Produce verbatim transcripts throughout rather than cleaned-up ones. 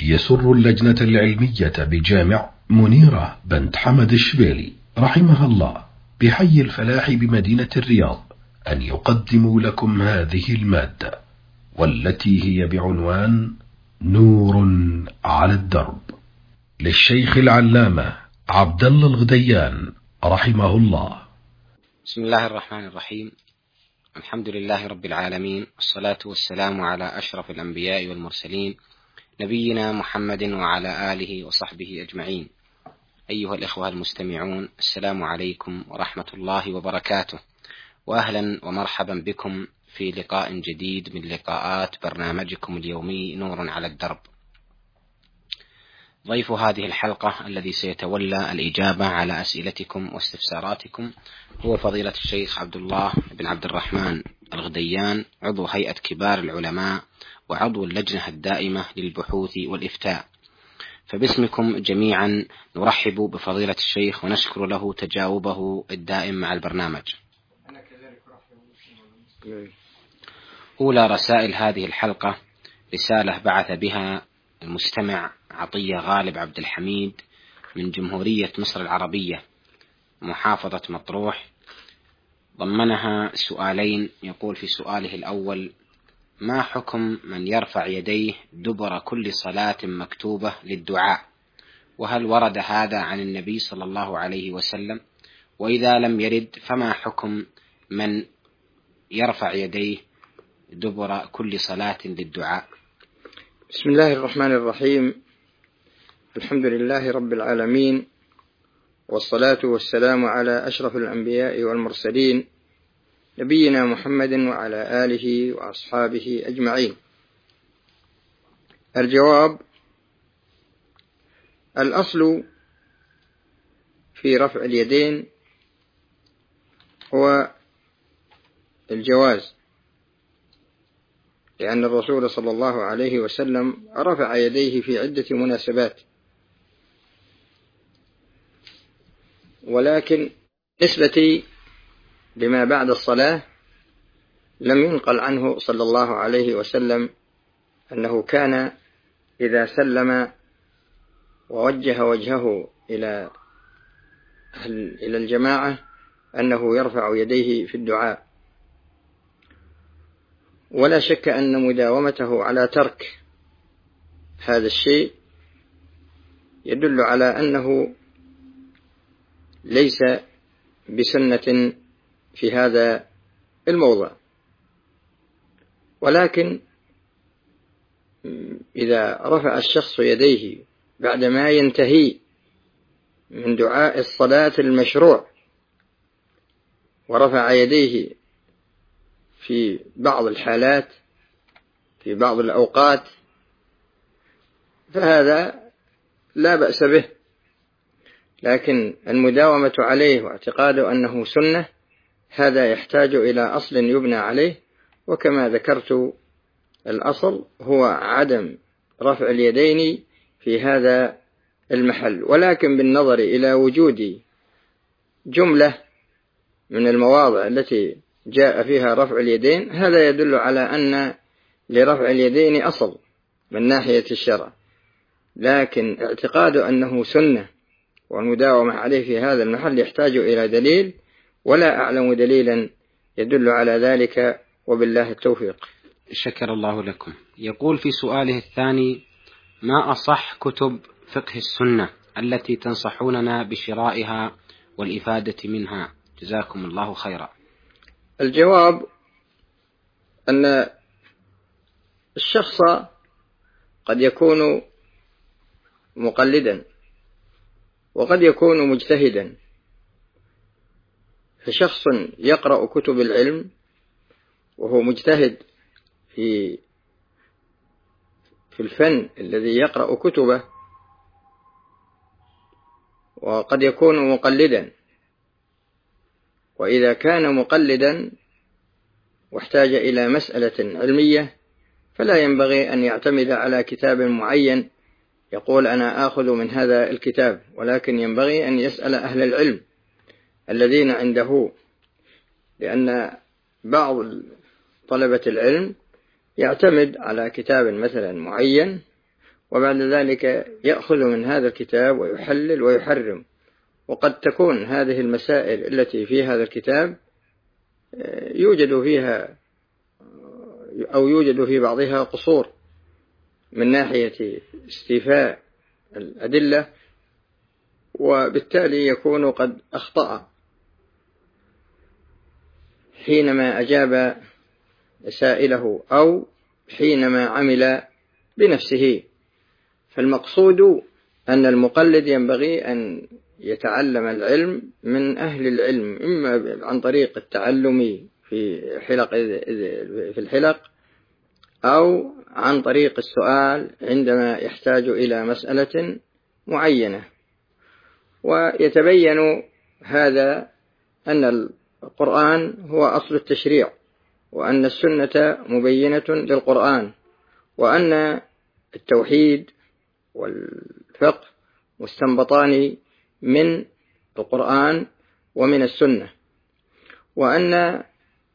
يسر اللجنة العلمية بجامع منيرة بنت حمد الشبيلي رحمها الله بحي الفلاح بمدينة الرياض أن يقدموا لكم هذه المادة، والتي هي بعنوان نور على الدرب، للشيخ العلامة عبد الله الغديان رحمه الله. بسم الله الرحمن الرحيم. الحمد لله رب العالمين، والصلاة والسلام على أشرف الأنبياء والمرسلين، نبينا محمد وعلى آله وصحبه أجمعين. أيها الإخوة المستمعون، السلام عليكم ورحمة الله وبركاته، وأهلا ومرحبا بكم في لقاء جديد من لقاءات برنامجكم اليومي نور على الدرب. ضيف هذه الحلقة الذي سيتولى الإجابة على أسئلتكم واستفساراتكم هو فضيلة الشيخ عبد الله بن عبد الرحمن الغديان، عضو هيئة كبار العلماء وعضو اللجنة الدائمة للبحوث والإفتاء. فباسمكم جميعا نرحب بفضيلة الشيخ ونشكر له تجاوبه الدائم مع البرنامج. أولى رسائل هذه الحلقة رسالة بعث بها المستمع عطية غالب عبد الحميد من جمهورية مصر العربية محافظة مطروح، ضمنها سؤالين. يقول في سؤاله الأول: ما حكم من يرفع يديه دبر كل صلاة مكتوبة للدعاء؟ وهل ورد هذا عن النبي صلى الله عليه وسلم؟ وإذا لم يرد فما حكم من يرفع يديه دبر كل صلاة للدعاء؟ بسم الله الرحمن الرحيم. الحمد لله رب العالمين، والصلاة والسلام على أشرف الأنبياء والمرسلين، نبينا محمد وعلى آله وأصحابه أجمعين. الجواب: الأصل في رفع اليدين هو الجواز، لأن الرسول صلى الله عليه وسلم رفع يديه في عدة مناسبات، ولكن نسبة لما بعد الصلاة لم ينقل عنه صلى الله عليه وسلم أنه كان إذا سلم ووجه وجهه إلى إلى الجماعة أنه يرفع يديه في الدعاء. ولا شك أن مداومته على ترك هذا الشيء يدل على أنه ليس بسنة في هذا الموضع. ولكن إذا رفع الشخص يديه بعدما ينتهي من دعاء الصلاة المشروع ورفع يديه في بعض الحالات في بعض الأوقات فهذا لا بأس به، لكن المداومة عليه واعتقاده أنه سنة هذا يحتاج إلى أصل يبنى عليه، وكما ذكرت الأصل هو عدم رفع اليدين في هذا المحل. ولكن بالنظر إلى وجود جملة من المواضع التي جاء فيها رفع اليدين هذا يدل على أن لرفع اليدين أصل من ناحية الشرع، لكن اعتقاد أنه سنة والمداومة عليه في هذا المحل يحتاج إلى دليل، ولا أعلم دليلا يدل على ذلك، وبالله التوفيق. شكر الله لكم. يقول في سؤاله الثاني: ما أصح كتب فقه السنة التي تنصحوننا بشرائها والإفادة منها؟ جزاكم الله خيرا. الجواب أن الشخص قد يكون مقلدا وقد يكون مجتهدا، فشخص يقرأ كتب العلم وهو مجتهد في في الفن الذي يقرأ كتبه، وقد يكون مقلدا. وإذا كان مقلدا واحتاج إلى مسألة علمية فلا ينبغي أن يعتمد على كتاب معين يقول أنا آخذ من هذا الكتاب، ولكن ينبغي أن يسأل أهل العلم الذين عنده، لأن بعض طلبة العلم يعتمد على كتاب مثلا معين وبعد ذلك يأخذ من هذا الكتاب ويحلل ويحرم. وقد تكون هذه المسائل التي في هذا الكتاب يوجد فيها أو يوجد في بعضها قصور من ناحية استيفاء الأدلة، وبالتالي يكون قد أخطأ حينما أجاب سائله أو حينما عمل بنفسه. فالمقصود أن المقلد ينبغي أن يتعلم العلم من أهل العلم، إما عن طريق التعلم في حلق في الحلق أو عن طريق السؤال عندما يحتاج إلى مسألة معينة. ويتبين هذا أن القرآن هو أصل التشريع، وأن السنة مبينة للقرآن، وأن التوحيد والفقه مستنبطان من القرآن ومن السنة، وأن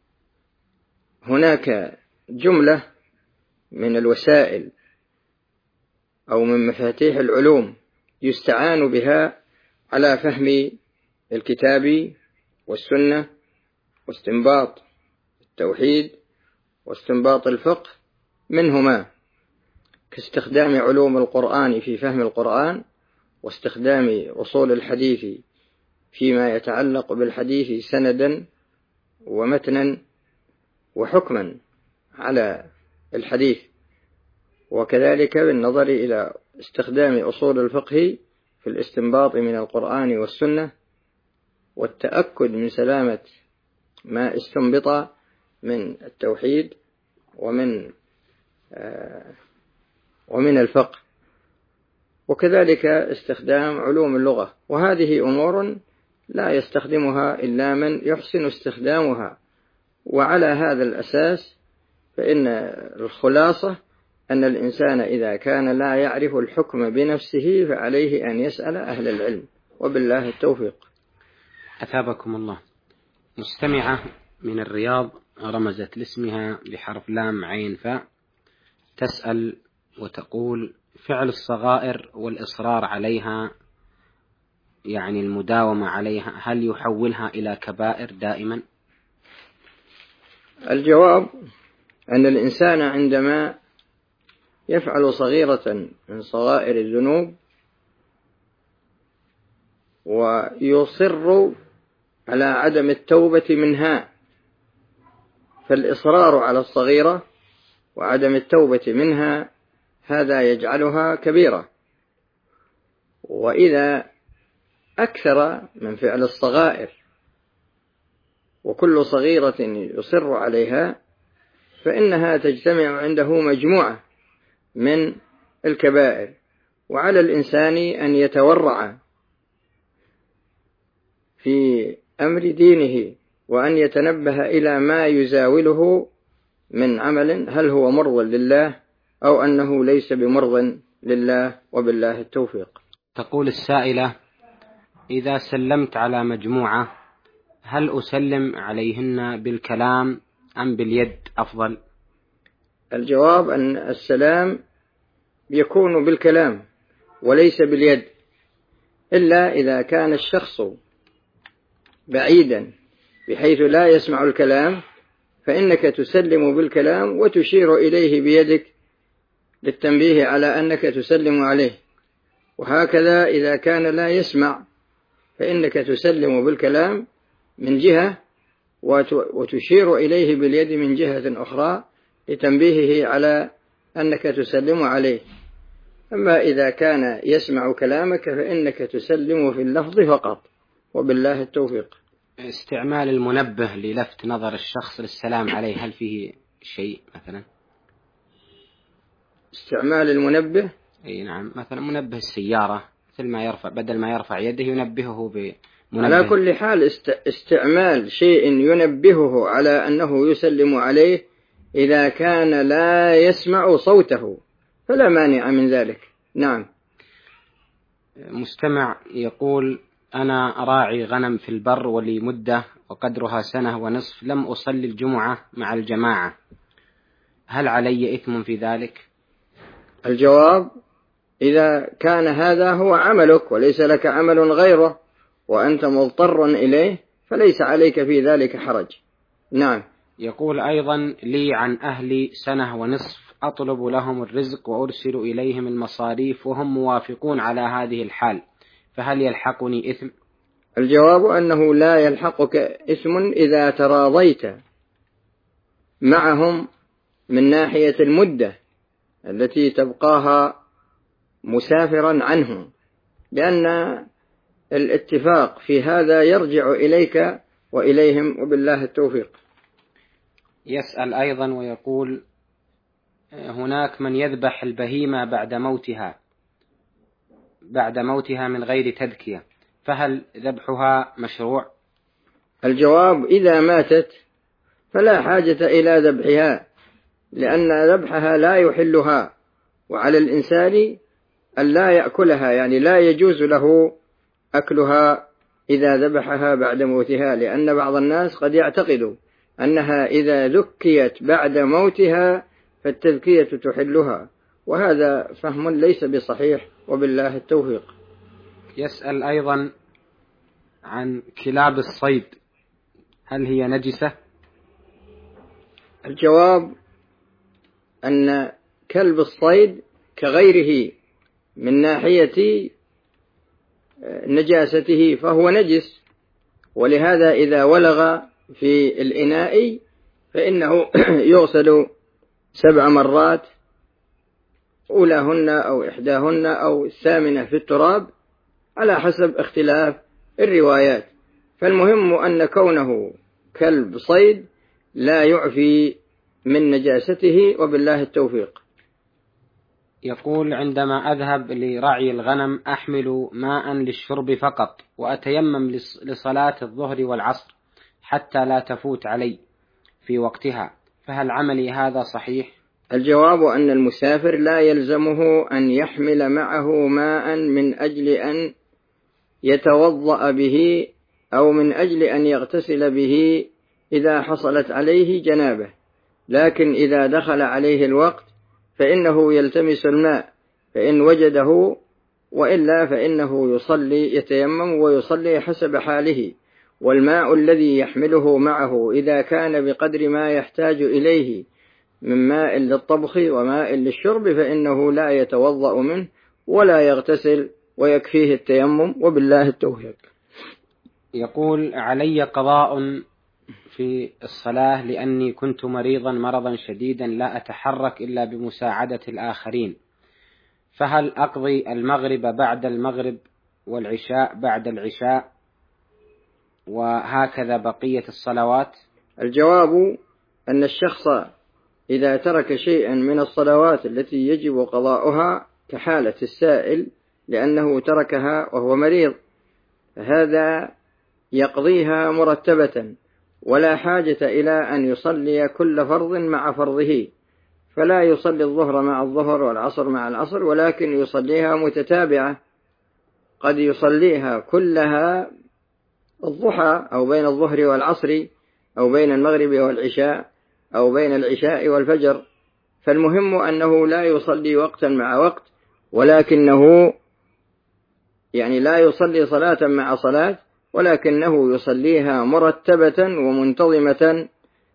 هناك جملة من الوسائل أو من مفاتيح العلوم يستعان بها على فهم الكتاب والسنة واستنباط التوحيد واستنباط الفقه منهما، كاستخدام علوم القرآن في فهم القرآن، واستخدام أصول الحديث فيما يتعلق بالحديث سندا ومتنا وحكما على الحديث، وكذلك بالنظر إلى استخدام أصول الفقه في الاستنباط من القرآن والسنة، والتأكد من سلامة ما استنبط من التوحيد ومن آه ومن الفقه، وكذلك استخدام علوم اللغة. وهذه أمور لا يستخدمها إلا من يحسن استخدامها. وعلى هذا الأساس فإن الخلاصة أن الإنسان إذا كان لا يعرف الحكم بنفسه فعليه أن يسأل أهل العلم، وبالله التوفيق. أثابكم الله. مستمعة من الرياض رمزت لاسمها بحرف لام عين فاء، تسأل وتقول: فعل الصغائر والإصرار عليها، يعني المداومة عليها، هل يحولها إلى كبائر دائما؟ الجواب أن الإنسان عندما يفعل صغيرة من صغائر الذنوب ويصر على عدم التوبة منها، فالإصرار على الصغيرة وعدم التوبة منها هذا يجعلها كبيرة. وإذا أكثر من فعل الصغائر وكل صغيرة يصر عليها فإنها تجتمع عنده مجموعة من الكبائر. وعلى الإنسان أن يتورع في أمر دينه، وأن يتنبه إلى ما يزاوله من عمل، هل هو مرض لله أو أنه ليس بمرض لله، وبالله التوفيق. تقول السائلة: إذا سلمت على مجموعة هل أسلم عليهن بالكلام أم باليد أفضل؟ الجواب أن السلام يكون بالكلام وليس باليد، إلا إذا كان الشخص بعيدا بحيث لا يسمع الكلام، فإنك تسلم بالكلام وتشير إليه بيدك للتنبيه على أنك تسلم عليه. وهكذا إذا كان لا يسمع فإنك تسلم بالكلام من جهة وتشير إليه باليد من جهة أخرى لتنبيهه على أنك تسلم عليه. أما إذا كان يسمع كلامك فإنك تسلم في اللفظ فقط، وبالله التوفيق. استعمال المنبه للفت نظر الشخص للسلام عليه، هل فيه شيء مثلا؟ استعمال المنبه؟ أي نعم، مثلا منبه السيارة، مثل ما يرفع، بدل ما يرفع يده ينبهه بمنبه. على كل حال استعمال شيء ينبهه على أنه يسلم عليه إذا كان لا يسمع صوته فلا مانع من ذلك. نعم. مستمع يقول: أنا راعي غنم في البر ولي مدة وقدرها سنة ونصف لم أصلي الجمعة مع الجماعة، هل علي إثم في ذلك؟ الجواب إذا كان هذا هو عملك وليس لك عمل غيره وأنت مضطر إليه فليس عليك في ذلك حرج. نعم. يقول أيضا: لي عن أهلي سنة ونصف أطلب لهم الرزق وأرسل إليهم المصاريف وهم موافقون على هذه الحال، فهل يلحقني إثم؟ الجواب أنه لا يلحقك إثم إذا تراضيت معهم من ناحية المدة التي تبقاها مسافرا عنهم، لأن الاتفاق في هذا يرجع إليك وإليهم، وبالله التوفيق. يسأل أيضا ويقول: هناك من يذبح البهيمة بعد موتها بعد موتها من غير تذكية، فهل ذبحها مشروع؟ الجواب: إذا ماتت فلا حاجة إلى ذبحها، لأن ذبحها لا يحلها، وعلى الإنسان أن لا يأكلها، يعني لا يجوز له أكلها إذا ذبحها بعد موتها، لأن بعض الناس قد يعتقد أنها إذا ذكيت بعد موتها فالتذكية تحلها، وهذا فهم ليس بصحيح، وبالله التوفيق. يسأل أيضا عن كلاب الصيد، هل هي نجسة؟ الجواب أن كلب الصيد كغيره من ناحية نجاسته فهو نجس، ولهذا إذا ولغ في الإناء فإنه يغسل سبع مرات، أولاهن أو إحداهن أو الثامنة في التراب على حسب اختلاف الروايات. فالمهم أن كونه كلب صيد لا يعفي من نجاسته، وبالله التوفيق. يقول: عندما أذهب لرعي الغنم أحمل ماء للشرب فقط وأتيمم لصلاة الظهر والعصر حتى لا تفوت علي في وقتها، فهل عملي هذا صحيح؟ الجواب أن المسافر لا يلزمه أن يحمل معه ماء من أجل أن يتوضأ به أو من أجل أن يغتسل به إذا حصلت عليه جنابه، لكن إذا دخل عليه الوقت فإنه يلتمس الماء فإن وجده، وإلا فإنه يصلي يتيمم ويصلي حسب حاله. والماء الذي يحمله معه إذا كان بقدر ما يحتاج إليه من ماء للطبخ وماء للشرب فإنه لا يتوضأ منه ولا يغتسل ويكفيه التيمم، وبالله التوفيق. يقول: علي قضاء في الصلاة لأني كنت مريضا مرضا شديدا لا أتحرك إلا بمساعدة الآخرين، فهل أقضي المغرب بعد المغرب والعشاء بعد العشاء وهكذا بقية الصلوات؟ الجواب أن الشخص إذا ترك شيئا من الصلوات التي يجب قضاؤها كحالة السائل لأنه تركها وهو مريض، فهذا يقضيها مرتبة ولا حاجة إلى أن يصلي كل فرض مع فرضه، فلا يصلي الظهر مع الظهر والعصر مع العصر، ولكن يصليها متتابعة، قد يصليها كلها الضحى أو بين الظهر والعصر أو بين المغرب والعشاء أو بين العشاء والفجر. فالمهم أنه لا يصلي وقتا مع وقت، ولكنه يعني لا يصلي صلاة مع صلاة، ولكنه يصليها مرتبة ومنتظمة،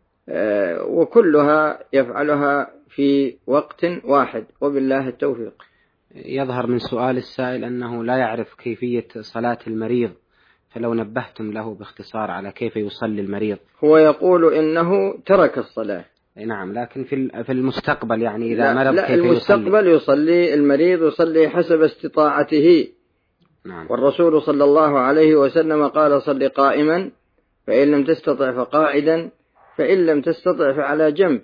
وكلها يفعلها في وقت واحد، وبالله التوفيق. يظهر من سؤال السائل أنه لا يعرف كيفية صلاة المريض، فلو نبهتم له باختصار على كيف يصلي المريض. هو يقول إنه ترك الصلاة. نعم، لكن في المستقبل يعني إذا مرض لا كيف يصلي؟ المستقبل يصلي المريض يصلي حسب استطاعته. نعم. والرسول صلى الله عليه وسلم قال: صل قائما فإن لم تستطع فقاعدا فإن لم تستطع فعلى جنب.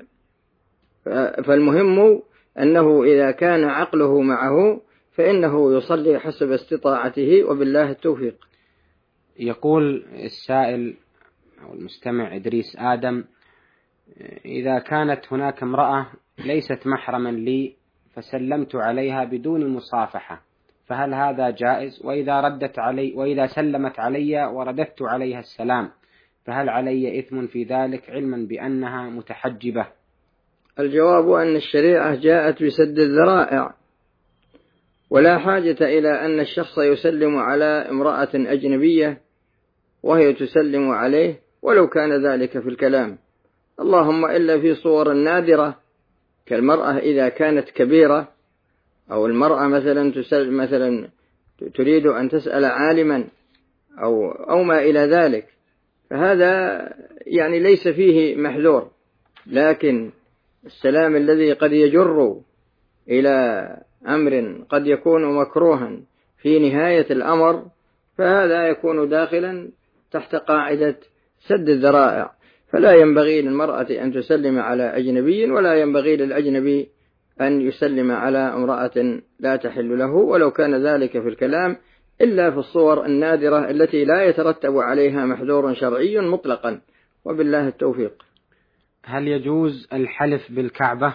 فالمهم أنه إذا كان عقله معه فإنه يصلي حسب استطاعته، وبالله التوفيق. يقول السائل أو المستمع إدريس آدم: إذا كانت هناك امرأة ليست محرما لي فسلمت عليها بدون مصافحة، فهل هذا جائز؟ وإذا ردت علي وإذا سلمت علي ورددت عليها السلام فهل علي إثم في ذلك علما بأنها متحجبة؟ الجواب أن الشريعة جاءت بسد الذرائع، ولا حاجة إلى أن الشخص يسلم على امرأة أجنبية وهي تسلم عليه ولو كان ذلك في الكلام، اللهم إلا في صور نادرة كالمرأة إذا كانت كبيرة، أو المرأة مثلا تسل مثلا تريد أن تسأل عالما أو أو ما إلى ذلك، فهذا يعني ليس فيه محذور. لكن السلام الذي قد يجر إلى أمر قد يكون مكروها في نهاية الأمر، فهذا يكون داخلا تحت قاعدة سد الذرائع، فلا ينبغي للمرأة أن تسلم على أجنبي، ولا ينبغي للأجنبي أن يسلم على امرأة لا تحل له ولو كان ذلك في الكلام، إلا في الصور النادرة التي لا يترتب عليها محذور شرعي مطلقا، وبالله التوفيق. هل يجوز الحلف بالكعبة؟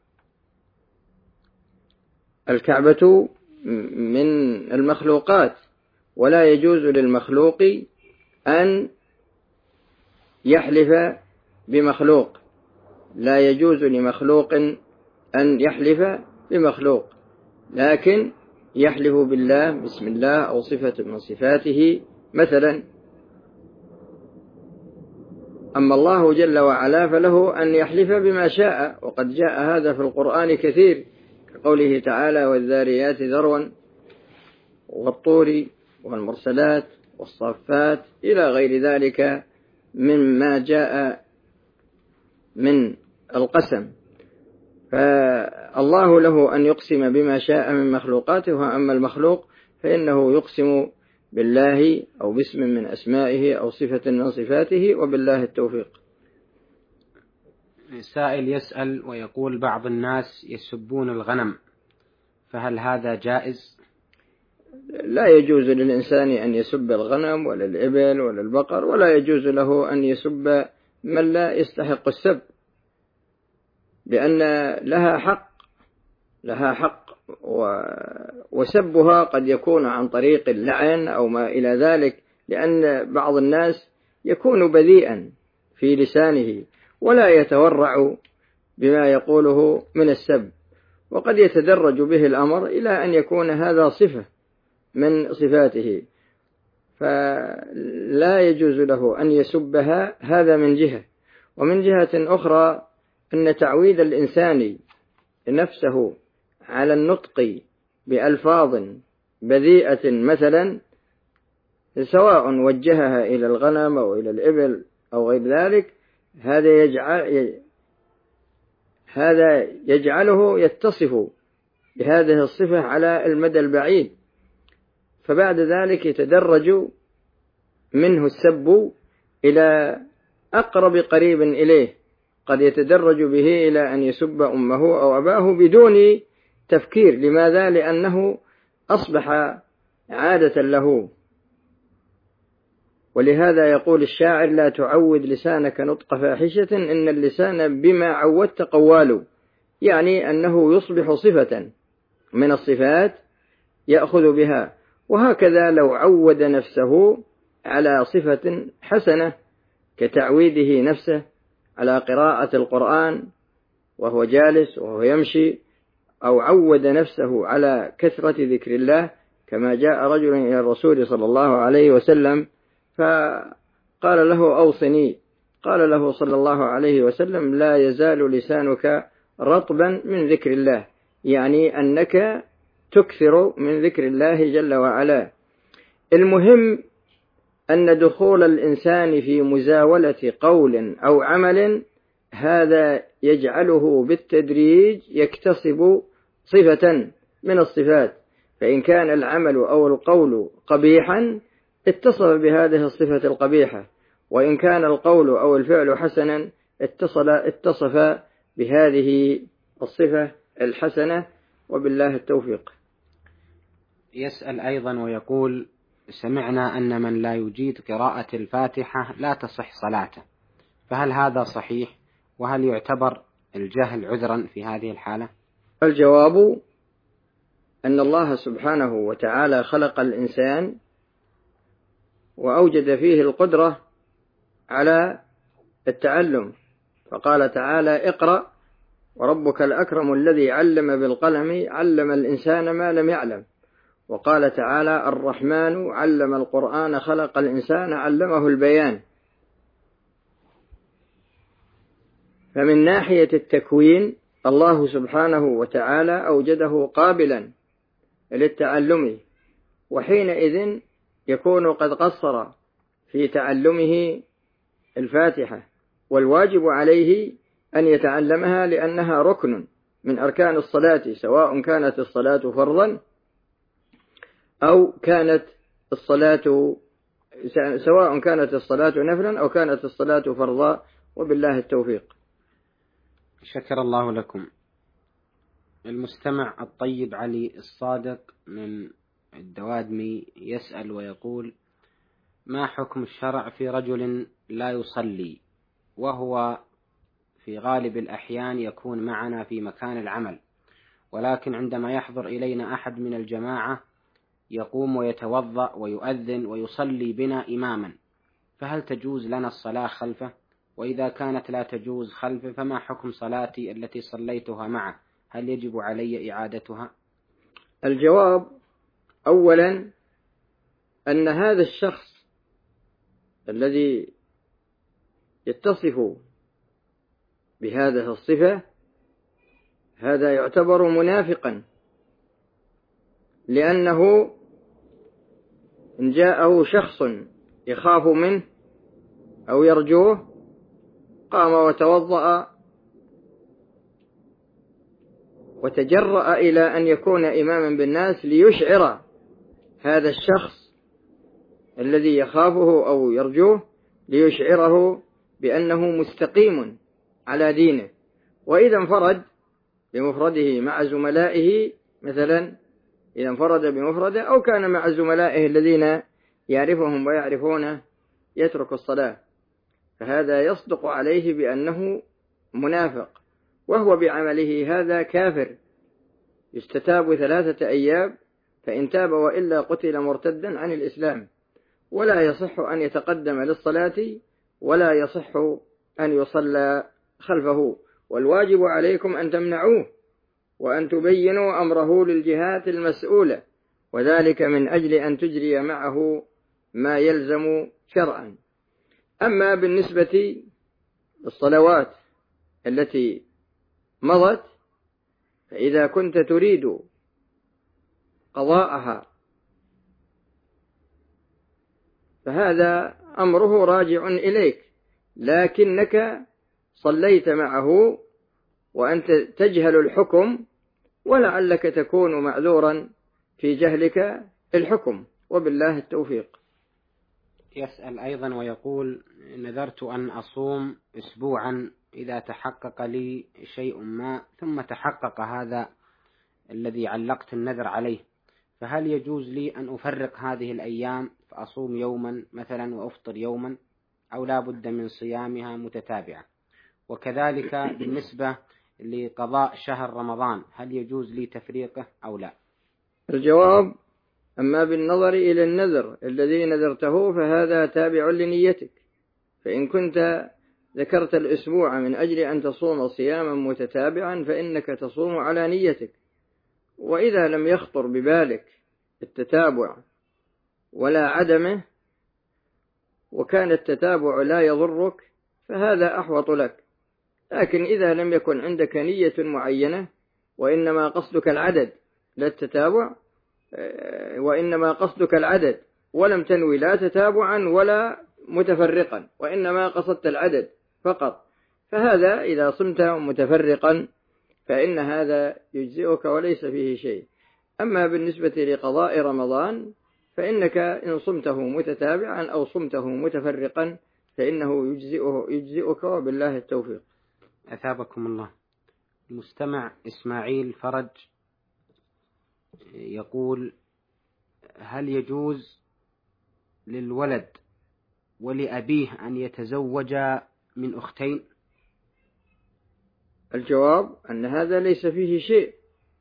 الكعبة من المخلوقات، ولا يجوز للمخلوق أن يحلف بمخلوق، لا يجوز لمخلوق أن يحلف بمخلوق، لكن يحلف بالله بسم الله أو صفة من صفاته مثلا. أما الله جل وعلا فله أن يحلف بما شاء، وقد جاء هذا في القرآن كثير، كقوله تعالى والذاريات ذروا والطور والمرسلات والصافات إلى غير ذلك مما جاء من القسم. فالله له أن يقسم بما شاء من مخلوقاته، وأما المخلوق فإنه يقسم بالله أو باسم من أسمائه أو صفة من صفاته، وبالله التوفيق. سائل يسأل ويقول بعض الناس يسبون الغنم، فهل هذا جائز؟ لا يجوز للإنسان أن يسب الغنم ولا الإبل ولا البقر، ولا يجوز له أن يسب من لا يستحق السب، لأن لها حق لها حق وسبها قد يكون عن طريق اللعن أو ما إلى ذلك، لأن بعض الناس يكون بذيئا في لسانه ولا يتورع بما يقوله من السب، وقد يتدرج به الأمر إلى أن يكون هذا صفة من صفاته، فلا يجوز له أن يسبها، هذا من جهة. ومن جهة أخرى أن تعويد الإنسان نفسه على النطق بألفاظ بذيئة مثلا، سواء وجهها إلى الغنم أو إلى الإبل أو غير ذلك، هذا يجعل هذا يجعله يتصف بهذه الصفة على المدى البعيد، فبعد ذلك يتدرج منه السب إلى أقرب قريب إليه، قد يتدرج به إلى أن يسب أمه أو أباه بدون تفكير. لماذا؟ لأنه أصبح عادة له. ولهذا يقول الشاعر لا تعود لسانك نطق فاحشة إن اللسان بما عودت قوال، يعني أنه يصبح صفة من الصفات يأخذ بها. وهكذا لو عود نفسه على صفة حسنة كتعويده نفسه على قراءة القرآن وهو جالس وهو يمشي، أو عود نفسه على كثرة ذكر الله، كما جاء رجل إلى الرسول صلى الله عليه وسلم فقال له أوصني، قال له صلى الله عليه وسلم لا يزال لسانك رطبا من ذكر الله، يعني أنك تكثر من ذكر الله جل وعلا. المهم أن دخول الإنسان في مزاولة قول أو عمل هذا يجعله بالتدريج يكتسب صفة من الصفات، فإن كان العمل أو القول قبيحا اتصف بهذه الصفة القبيحة، وإن كان القول أو الفعل حسنا اتصل اتصف بهذه الصفة الحسنة، وبالله التوفيق. يسأل أيضا ويقول سمعنا أن من لا يجيد قراءة الفاتحة لا تصح صلاته، فهل هذا صحيح؟ وهل يعتبر الجهل عذرا في هذه الحالة؟ الجواب أن الله سبحانه وتعالى خلق الإنسان وأوجد فيه القدرة على التعلم، فقال تعالى اقرأ وربك الأكرم الذي علم بالقلم علم الإنسان ما لم يعلم. وقال تعالى الرحمن علم القرآن خلق الإنسان علمه البيان. فمن ناحية التكوين الله سبحانه وتعالى أوجده قابلا للتعلم، وحينئذ يكون قد قصر في تعلمه الفاتحة، والواجب عليه أن يتعلمها لأنها ركن من أركان الصلاة، سواء كانت الصلاة فرضا أو كانت الصلاة سواء كانت الصلاة نفلا أو كانت الصلاة فرضا، وبالله التوفيق. شكر الله لكم. المستمع الطيب علي الصادق من الدوادمي يسأل ويقول: ما حكم الشرع في رجل لا يصلي وهو في غالب الأحيان يكون معنا في مكان العمل، ولكن عندما يحضر إلينا أحد من الجماعة يقوم ويتوضأ ويؤذن ويصلي بنا إماما، فهل تجوز لنا الصلاة خلفه؟ وإذا كانت لا تجوز خلفه فما حكم صلاتي التي صليتها معه؟ هل يجب علي إعادتها؟ الجواب: أولا أن هذا الشخص الذي يتصف بهذه الصفة هذا يعتبر منافقا، لأنه إن جاءه شخص يخاف منه أو يرجوه قام وتوضأ وتجرأ إلى أن يكون إماما بالناس ليشعر هذا الشخص الذي يخافه أو يرجوه، ليشعره بأنه مستقيم على دينه. وإذا انفرد بمفرده مع زملائه، مثلا إذا انفرد بمفرده أو كان مع زملائه الذين يعرفهم ويعرفونه، يترك الصلاة، فهذا يصدق عليه بأنه منافق، وهو بعمله هذا كافر يستتاب ثلاثة أيام، فإن تاب وإلا قتل مرتدا عن الإسلام، ولا يصح أن يتقدم للصلاة ولا يصح أن يصلى خلفه. والواجب عليكم أن تمنعوه وأن تبينوا أمره للجهات المسؤولة، وذلك من أجل أن تجري معه ما يلزم شرعا. أما بالنسبة للصلوات التي مضت، فإذا كنت تريد قضاءها فهذا أمره راجع إليك، لكنك صليت معه وأنت تجهل الحكم، ولعلك تكون معذورا في جهلك الحكم، وبالله التوفيق. يسأل أيضا ويقول: نذرت أن أصوم أسبوعا إذا تحقق لي شيء ما، ثم تحقق هذا الذي علقت النذر عليه، فهل يجوز لي أن أفرق هذه الأيام فأصوم يوما مثلا وأفطر يوما، أو لا بد من صيامها متتابعة؟ وكذلك بالنسبة لقضاء شهر رمضان، هل يجوز لي تفريقه أو لا؟ الجواب: أما بالنظر إلى النذر الذي نذرته فهذا تابع لنيتك، فإن كنت ذكرت الأسبوع من أجل أن تصوم صياما متتابعا فإنك تصوم على نيتك، وإذا لم يخطر ببالك التتابع ولا عدمه وكان التتابع لا يضرك فهذا أحوط لك. لكن إذا لم يكن عندك نية معينة وإنما قصدك العدد لا التتابع، وإنما قصدك العدد ولم تنوي لا تتابعا ولا متفرقا، وإنما قصدت العدد فقط، فهذا إذا صمت متفرقا فإن هذا يجزئك وليس فيه شيء. أما بالنسبة لقضاء رمضان فإنك إن صمته متتابعا أو صمته متفرقا فإنه يجزئه يجزئك، وبالله التوفيق. أثابكم الله. المستمع إسماعيل فرج يقول: هل يجوز للولد ولأبيه أن يتزوج من أختين؟ الجواب: أن هذا ليس فيه شيء.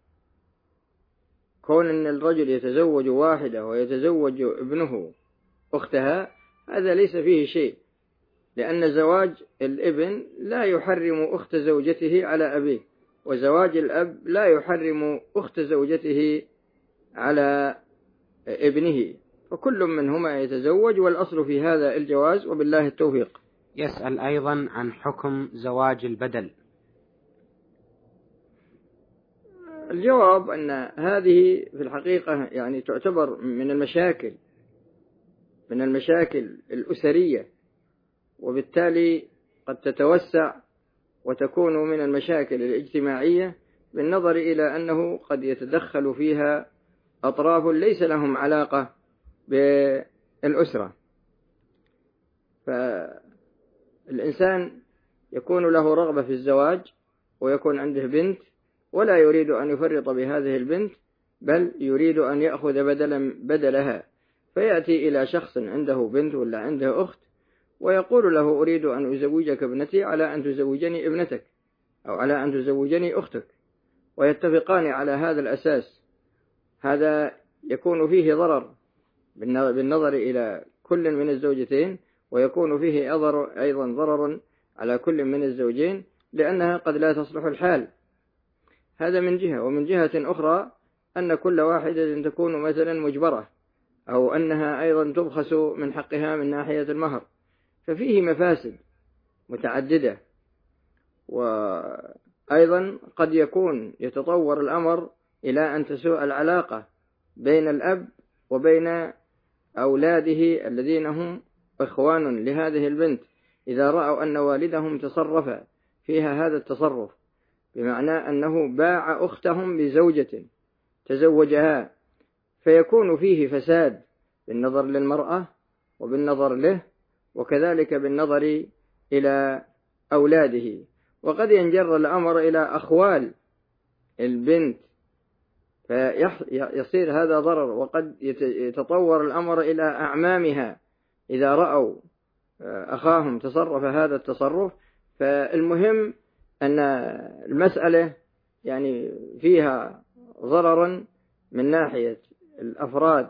كون أن الرجل يتزوج واحدة ويتزوج ابنه أختها هذا ليس فيه شيء، لأن زواج الابن لا يحرم أخت زوجته على أبيه، وزواج الأب لا يحرم أخت زوجته على ابنه، فكل منهما يتزوج، والأصل في هذا الجواز، وبالله التوفيق. يسأل أيضا عن حكم زواج البدل. الجواب أن هذه في الحقيقة يعني تعتبر من المشاكل من المشاكل الأسرية، وبالتالي قد تتوسع وتكون من المشاكل الاجتماعية، بالنظر إلى أنه قد يتدخل فيها أطراف ليس لهم علاقة بالأسرة. فالإنسان يكون له رغبة في الزواج ويكون عنده بنت، ولا يريد أن يفرط بهذه البنت، بل يريد أن يأخذ بدلا بدلها، فيأتي إلى شخص عنده بنت ولا عنده أخت ويقول له أريد أن أزوجك ابنتي على أن تزوجني ابنتك، أو على أن تزوجني أختك، ويتفقان على هذا الأساس. هذا يكون فيه ضرر بالنظر إلى كل من الزوجتين، ويكون فيه أيضا ضرر على كل من الزوجين، لأنها قد لا تصلح الحال. هذا من جهة. ومن جهة أخرى أن كل واحدة تكون مثلا مجبرة، أو أنها أيضا تبخس من حقها من ناحية المهر، ففيه مفاسد متعددة. وأيضا قد يكون يتطور الأمر إلى أن تسوء العلاقة بين الأب وبين أولاده الذين هم إخوان لهذه البنت، إذا رأوا أن والدهم تصرف فيها هذا التصرف، بمعنى أنه باع أختهم بزوجة تزوجها، فيكون فيه فساد بالنظر للمرأة وبالنظر له، وكذلك بالنظر إلى أولاده. وقد ينجر الأمر إلى أخوال البنت فيصير هذا ضرر، وقد يتطور الأمر إلى أعمامها إذا رأوا أخاهم تصرف هذا التصرف. فالمهم أن المسألة يعني فيها ضررا من ناحية الأفراد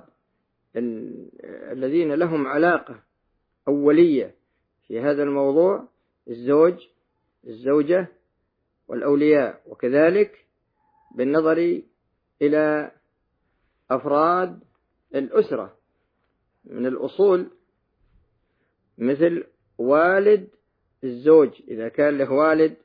الذين لهم علاقة أولية في هذا الموضوع، الزوج الزوجة والأولياء، وكذلك بالنظر إلى أفراد الأسرة من الأصول، مثل والد الزوج إذا كان له والد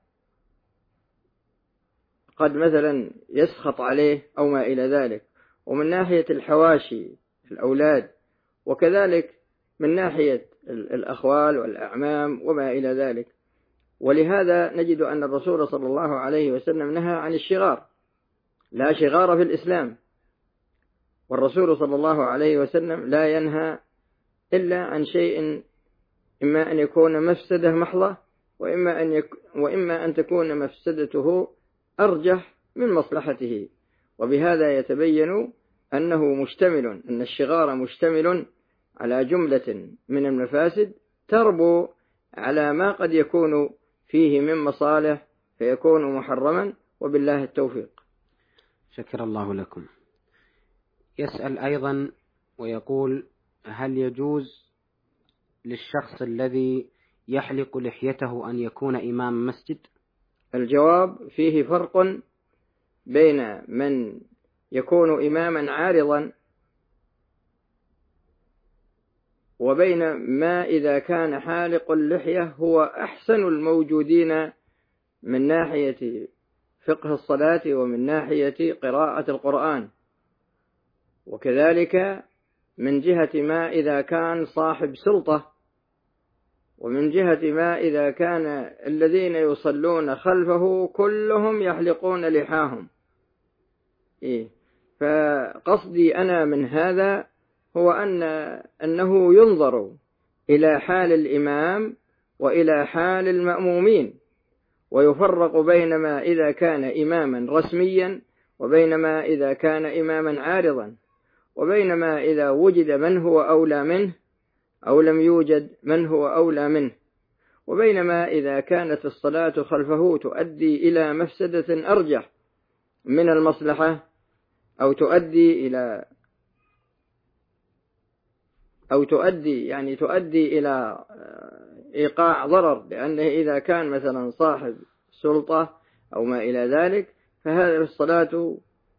قد مثلا يسخط عليه أو ما إلى ذلك، ومن ناحية الحواشي الأولاد، وكذلك من ناحية الأخوال والأعمام وما إلى ذلك. ولهذا نجد أن الرسول صلى الله عليه وسلم نهى عن الشغار، لا شغار في الإسلام، والرسول صلى الله عليه وسلم لا ينهى إلا عن شيء إما أن يكون مفسدة محضة، وإما أن, يك... وإما أن تكون مفسدته أرجح من مصلحته. وبهذا يتبين أنه مشتمل أن الشغار مشتمل على جملة من المفاسد تربو على ما قد يكون فيه من مصالح فيكون محرما، وبالله التوفيق. شكر الله لكم. يسأل أيضا ويقول: هل يجوز للشخص الذي يحلق لحيته أن يكون إمام مسجد؟ الجواب: فيه فرق بين من يكون إماما عارضا وبين ما إذا كان حالق اللحية هو أحسن الموجودين من ناحية فقه الصلاة ومن ناحية قراءة القرآن، وكذلك من جهة ما إذا كان صاحب سلطة، ومن جهة ما إذا كان الذين يصلون خلفه كلهم يحلقون لحاهم. إيه؟ فقصدي أنا من هذا هو أن أنه ينظر إلى حال الإمام وإلى حال المأمومين، ويفرق بين ما إذا كان إماما رسميا وبين ما إذا كان إماما عارضا، وبين ما إذا وجد من هو أولى منه أو لم يوجد من هو أولى منه، وبين ما إذا كانت الصلاة خلفه تؤدي إلى مفسدة أرجح من المصلحة، أو تؤدي إلى أو تؤدي يعني تؤدي إلى إيقاع ضرر، لأنه إذا كان مثلا صاحب سلطة أو ما إلى ذلك، فهذه الصلاة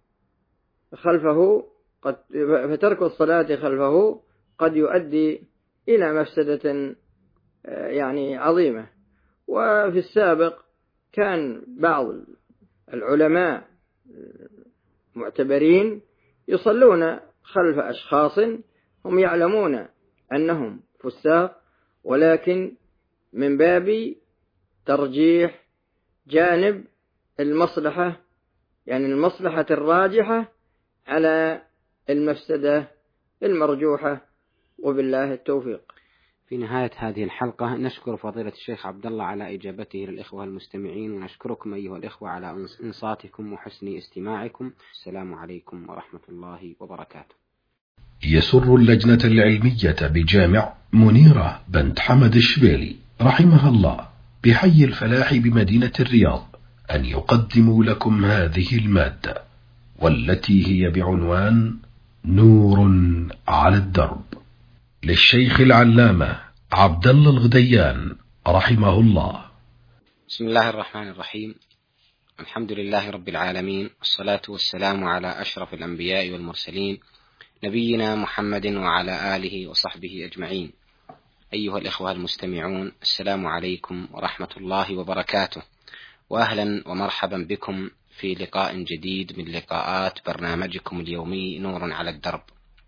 خلفه قد فترك الصلاة خلفه قد يؤدي إلى مفسدة يعني عظيمة. وفي السابق كان بعض العلماء معتبرين يصلون خلف أشخاص هم يعلمون أنهم فساق، ولكن من باب ترجيح جانب المصلحة، يعني المصلحة الراجحة على المفسدة المرجوحة، وبالله التوفيق. في نهاية هذه الحلقة نشكر فضيلة الشيخ عبد الله على إجابته للإخوة المستمعين، ونشكركم أيها الإخوة على إنصاتكم وحسن استماعكم. السلام عليكم ورحمة الله وبركاته. يسر اللجنة العلمية بجامع منيرة بنت حمد الشبيلي رحمها الله بحي الفلاح بمدينة الرياض أن يقدموا لكم هذه المادة، والتي هي بعنوان نور على الدرب، للشيخ العلامة عبد الله الغديان رحمه الله. بسم الله الرحمن الرحيم. الحمد لله رب العالمين، والصلاة والسلام على أشرف الأنبياء والمرسلين، نبينا محمد وعلى آله وصحبه أجمعين. أيها الإخوة المستمعون، السلام عليكم ورحمة الله وبركاته، وأهلا ومرحبا بكم في لقاء جديد من لقاءات برنامجكم اليومي نور على الدرب.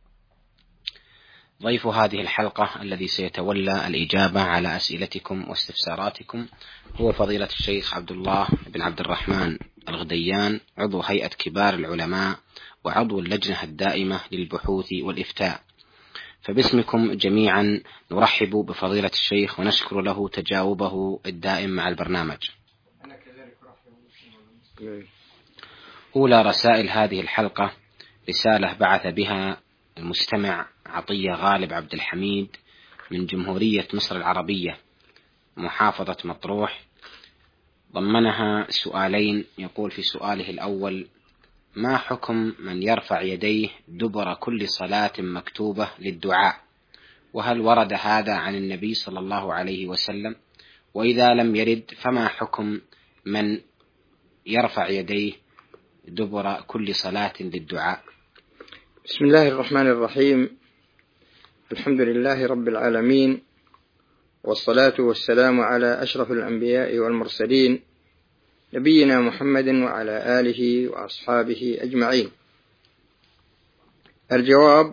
ضيف هذه الحلقة الذي سيتولى الإجابة على أسئلتكم واستفساراتكم هو فضيلة الشيخ عبد الله بن عبد الرحمن الغديان، عضو هيئة كبار العلماء وعضو اللجنة الدائمة للبحوث والإفتاء. فباسمكم جميعا نرحب بفضيلة الشيخ ونشكر له تجاوبه الدائم مع البرنامج. أولى رسائل هذه الحلقة رسالة بعث بها المستمع عطية غالب عبد الحميد من جمهورية مصر العربية محافظة مطروح، ضمنها سؤالين. يقول في سؤاله الأول: ما حكم من يرفع يديه دبر كل صلاة مكتوبة للدعاء؟ وهل ورد هذا عن النبي صلى الله عليه وسلم؟ وإذا لم يرد فما حكم من يرفع يديه دبر كل صلاة للدعاء؟ بسم الله الرحمن الرحيم. الحمد لله رب العالمين، والصلاة والسلام على أشرف الأنبياء والمرسلين، نبينا محمد وعلى آله وأصحابه أجمعين. الجواب: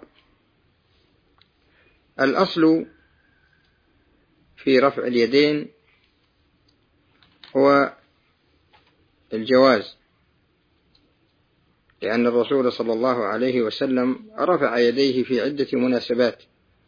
الأصل في رفع اليدين هو الجواز، لأن الرسول صلى الله عليه وسلم رفع يديه في عدة مناسبات،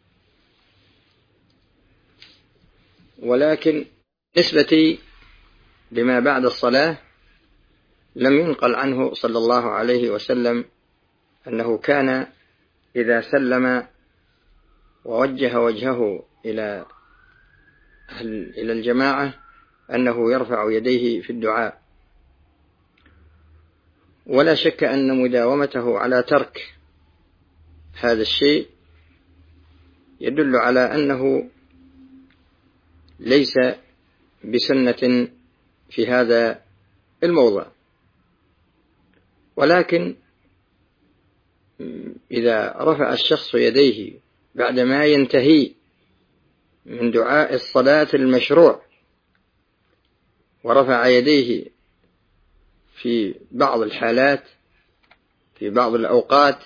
ولكن نسبة لما بعد الصلاة لم ينقل عنه صلى الله عليه وسلم أنه كان إذا سلم ووجه وجهه إلى إلى الجماعة أنه يرفع يديه في الدعاء. ولا شك أن مداومته على ترك هذا الشيء يدل على أنه ليس بسنة في هذا الموضع. ولكن إذا رفع الشخص يديه بعدما ينتهي من دعاء الصلاة المشروع ورفع يديه في بعض الحالات في بعض الأوقات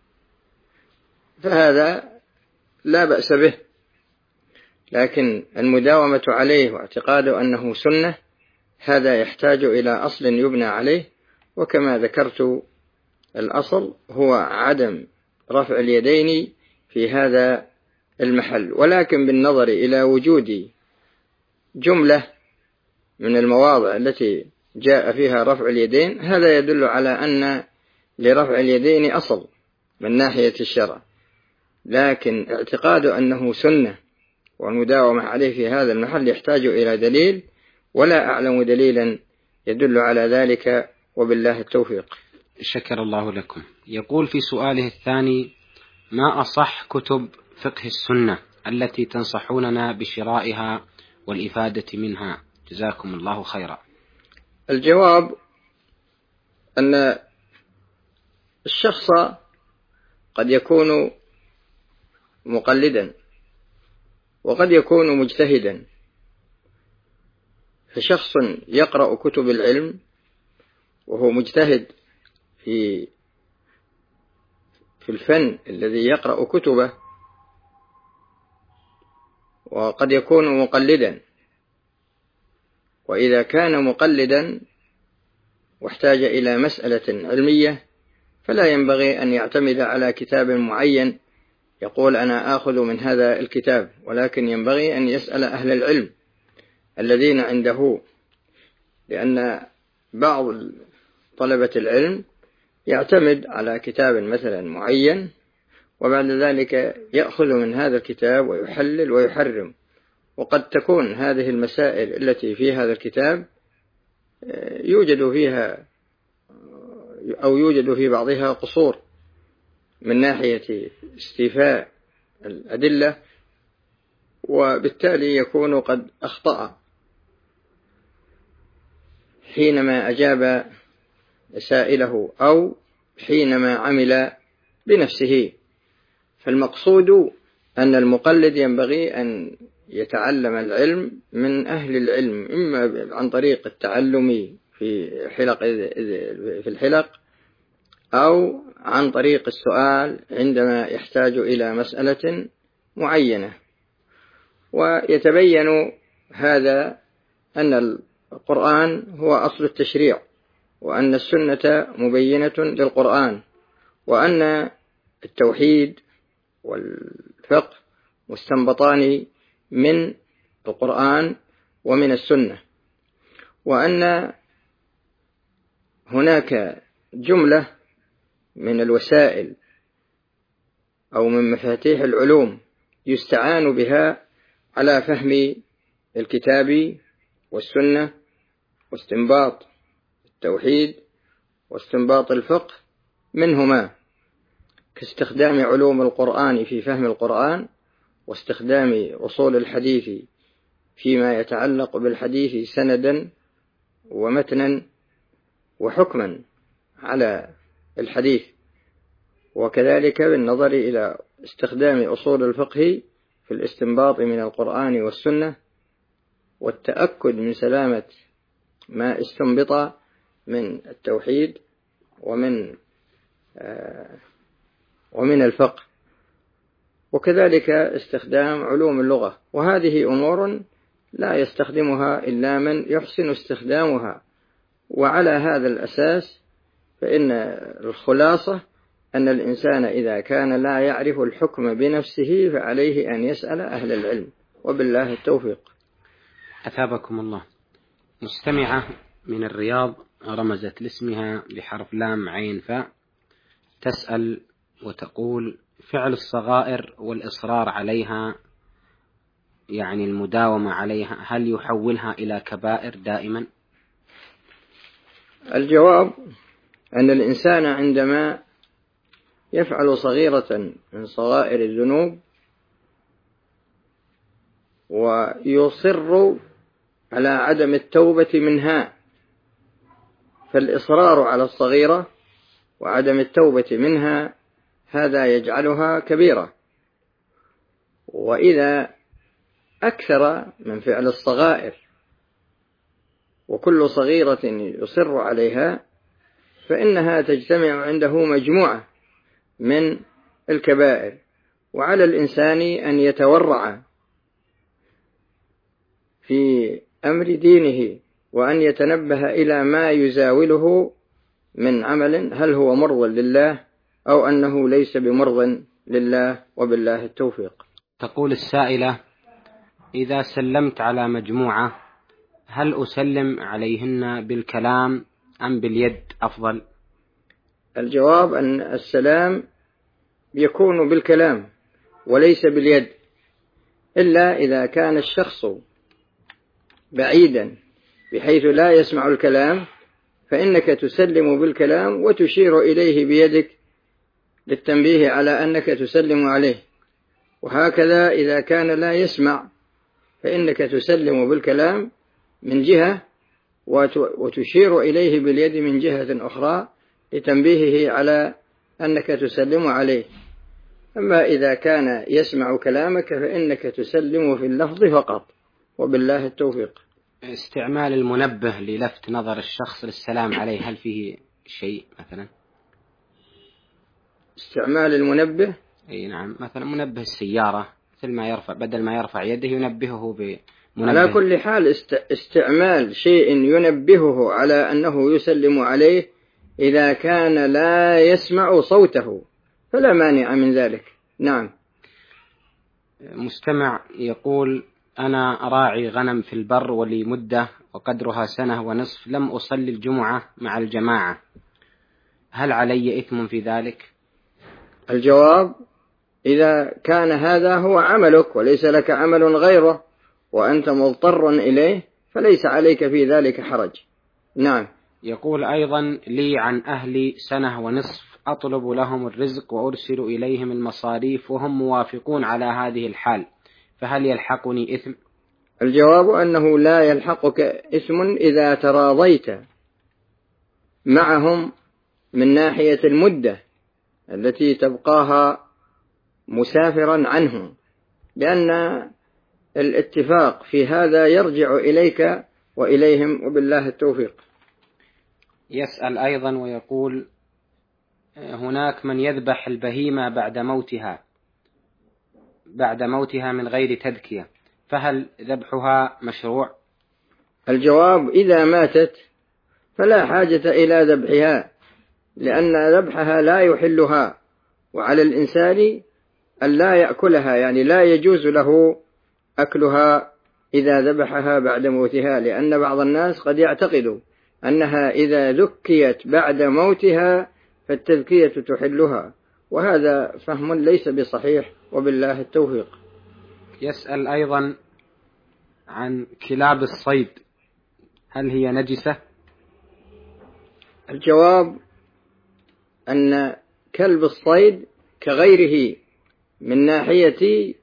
فهذا لا بأس به، لكن المداومة عليه واعتقاده أنه سنة هذا يحتاج إلى أصل يبنى عليه، وكما ذكرت الأصل هو عدم رفع اليدين في هذا المحل. ولكن بالنظر إلى وجود جملة من المواضع التي جاء فيها رفع اليدين هذا يدل على أن لرفع اليدين أصل من ناحية الشرع، لكن اعتقاد أنه سنة والمداومة عليه في هذا المحل يحتاج إلى دليل، ولا أعلم دليلا يدل على ذلك، وبالله التوفيق. شكر الله لكم. يقول في سؤاله الثاني: ما أصح كتب فقه السنة التي تنصحوننا بشرائها والإفادة منها؟ جزاكم الله خيرا. الجواب أن الشخص قد يكون مقلدا وقد يكون مجتهدا، فشخص يقرأ كتب العلم وهو مجتهد في في الفن الذي يقرأ كتبه، وقد يكون مقلدا. وإذا كان مقلدا واحتاج إلى مسألة علمية فلا ينبغي أن يعتمد على كتاب معين يقول أنا آخذ من هذا الكتاب، ولكن ينبغي أن يسأل أهل العلم الذين عنده، لأن بعض طلبة العلم يعتمد على كتاب مثلا معين وبعد ذلك يأخذ من هذا الكتاب ويحلل ويحرم، وقد تكون هذه المسائل التي في هذا الكتاب يوجد فيها أو يوجد في بعضها قصور من ناحية استيفاء الأدلة، وبالتالي يكون قد أخطأ حينما أجاب سائله أو حينما عمل بنفسه. فالمقصود أن المقلد ينبغي أن يتعلم العلم من أهل العلم، إما عن طريق التعلم في حلق في الحلق أو عن طريق السؤال عندما يحتاج إلى مسألة معينة. ويتبين هذا أن القرآن هو أصل التشريع، وأن السنة مبينة للقرآن، وأن التوحيد والفقه مستنبطان من القرآن ومن السنة، وأن هناك جملة من الوسائل أو من مفاتيح العلوم يستعان بها على فهم الكتاب والسنة واستنباط التوحيد واستنباط الفقه منهما، كاستخدام علوم القرآن في فهم القرآن، واستخدام أصول الحديث فيما يتعلق بالحديث سندا ومتنا وحكما على الحديث، وكذلك بالنظر إلى استخدام أصول الفقه في الاستنباط من القرآن والسنة، والتأكد من سلامة ما استنبط من التوحيد ومن آه ومن الفقه، وكذلك استخدام علوم اللغة. وهذه أمور لا يستخدمها إلا من يحسن استخدامها. وعلى هذا الأساس فإن الخلاصة أن الإنسان إذا كان لا يعرف الحكم بنفسه فعليه أن يسأل أهل العلم، وبالله التوفيق. أثابكم الله. مستمعة من الرياض رمزت لاسمها بحرف لام عين فاء، تسأل وتقول: فعل الصغائر والإصرار عليها، يعني المداومة عليها، هل يحولها إلى كبائر دائما؟ الجواب أن الإنسان عندما يفعل صغيرة من صغائر الذنوب ويصر على عدم التوبة منها، فالإصرار على الصغيرة وعدم التوبة منها هذا يجعلها كبيرة. وإذا أكثر من فعل الصغائر وكل صغيرة يصر عليها فإنها تجتمع عنده مجموعة من الكبائر. وعلى الإنسان أن يتورع في أمر دينه، وأن يتنبه إلى ما يزاوله من عمل، هل هو مرض لله أو أنه ليس بمرض لله، وبالله التوفيق. تقول السائلة: إذا سلمت على مجموعة هل أسلم عليهن بالكلام أم باليد أفضل؟ الجواب أن السلام يكون بالكلام وليس باليد، إلا إذا كان الشخص بعيدا بحيث لا يسمع الكلام، فإنك تسلم بالكلام وتشير إليه بيدك للتنبيه على أنك تسلم عليه. وهكذا إذا كان لا يسمع فإنك تسلم بالكلام من جهة، وتشير إليه باليد من جهة أخرى لتنبيهه على أنك تسلم عليه. أما إذا كان يسمع كلامك فإنك تسلم في اللفظ فقط، وبالله التوفيق. استعمال المنبه للفت نظر الشخص للسلام عليه، هل فيه شيء مثلا؟ استعمال المنبه؟ أي نعم، مثلا منبه السيارة، مثل ما يرفع بدل ما يرفع يده ينبهه بمنبه. على كل حال استعمال شيء ينبهه على أنه يسلم عليه إذا كان لا يسمع صوته فلا مانع من ذلك. نعم. مستمع يقول: أنا راعي غنم في البر ولي مدة وقدرها سنة ونصف لم أصلي الجمعة مع الجماعة، هل علي إثم في ذلك؟ الجواب: إذا كان هذا هو عملك وليس لك عمل غيره وأنت مضطر إليه فليس عليك في ذلك حرج. نعم. يقول أيضا: لي عن أهلي سنة ونصف أطلب لهم الرزق وأرسل إليهم المصاريف وهم موافقون على هذه الحال، فهل يلحقني إثم؟ الجواب أنه لا يلحقك إثم إذا تراضيت معهم من ناحية المدة التي تبقاها مسافرا عنهم، لأن الاتفاق في هذا يرجع إليك وإليهم، وبالله التوفيق. يسأل أيضا ويقول: هناك من يذبح البهيمة بعد موتها بعد موتها من غير تذكية، فهل ذبحها مشروع؟ الجواب: إذا ماتت فلا حاجة إلى ذبحها، لأن ذبحها لا يحلها، وعلى الإنسان أن لا يأكلها، يعني لا يجوز له أكلها إذا ذبحها بعد موتها، لأن بعض الناس قد يعتقد أنها إذا ذكيت بعد موتها فالتذكية تحلها، وهذا فهم ليس بصحيح، وبالله التوفيق. يسأل أيضا عن كلاب الصيد، هل هي نجسة؟ الجواب أن كلب الصيد كغيره من ناحية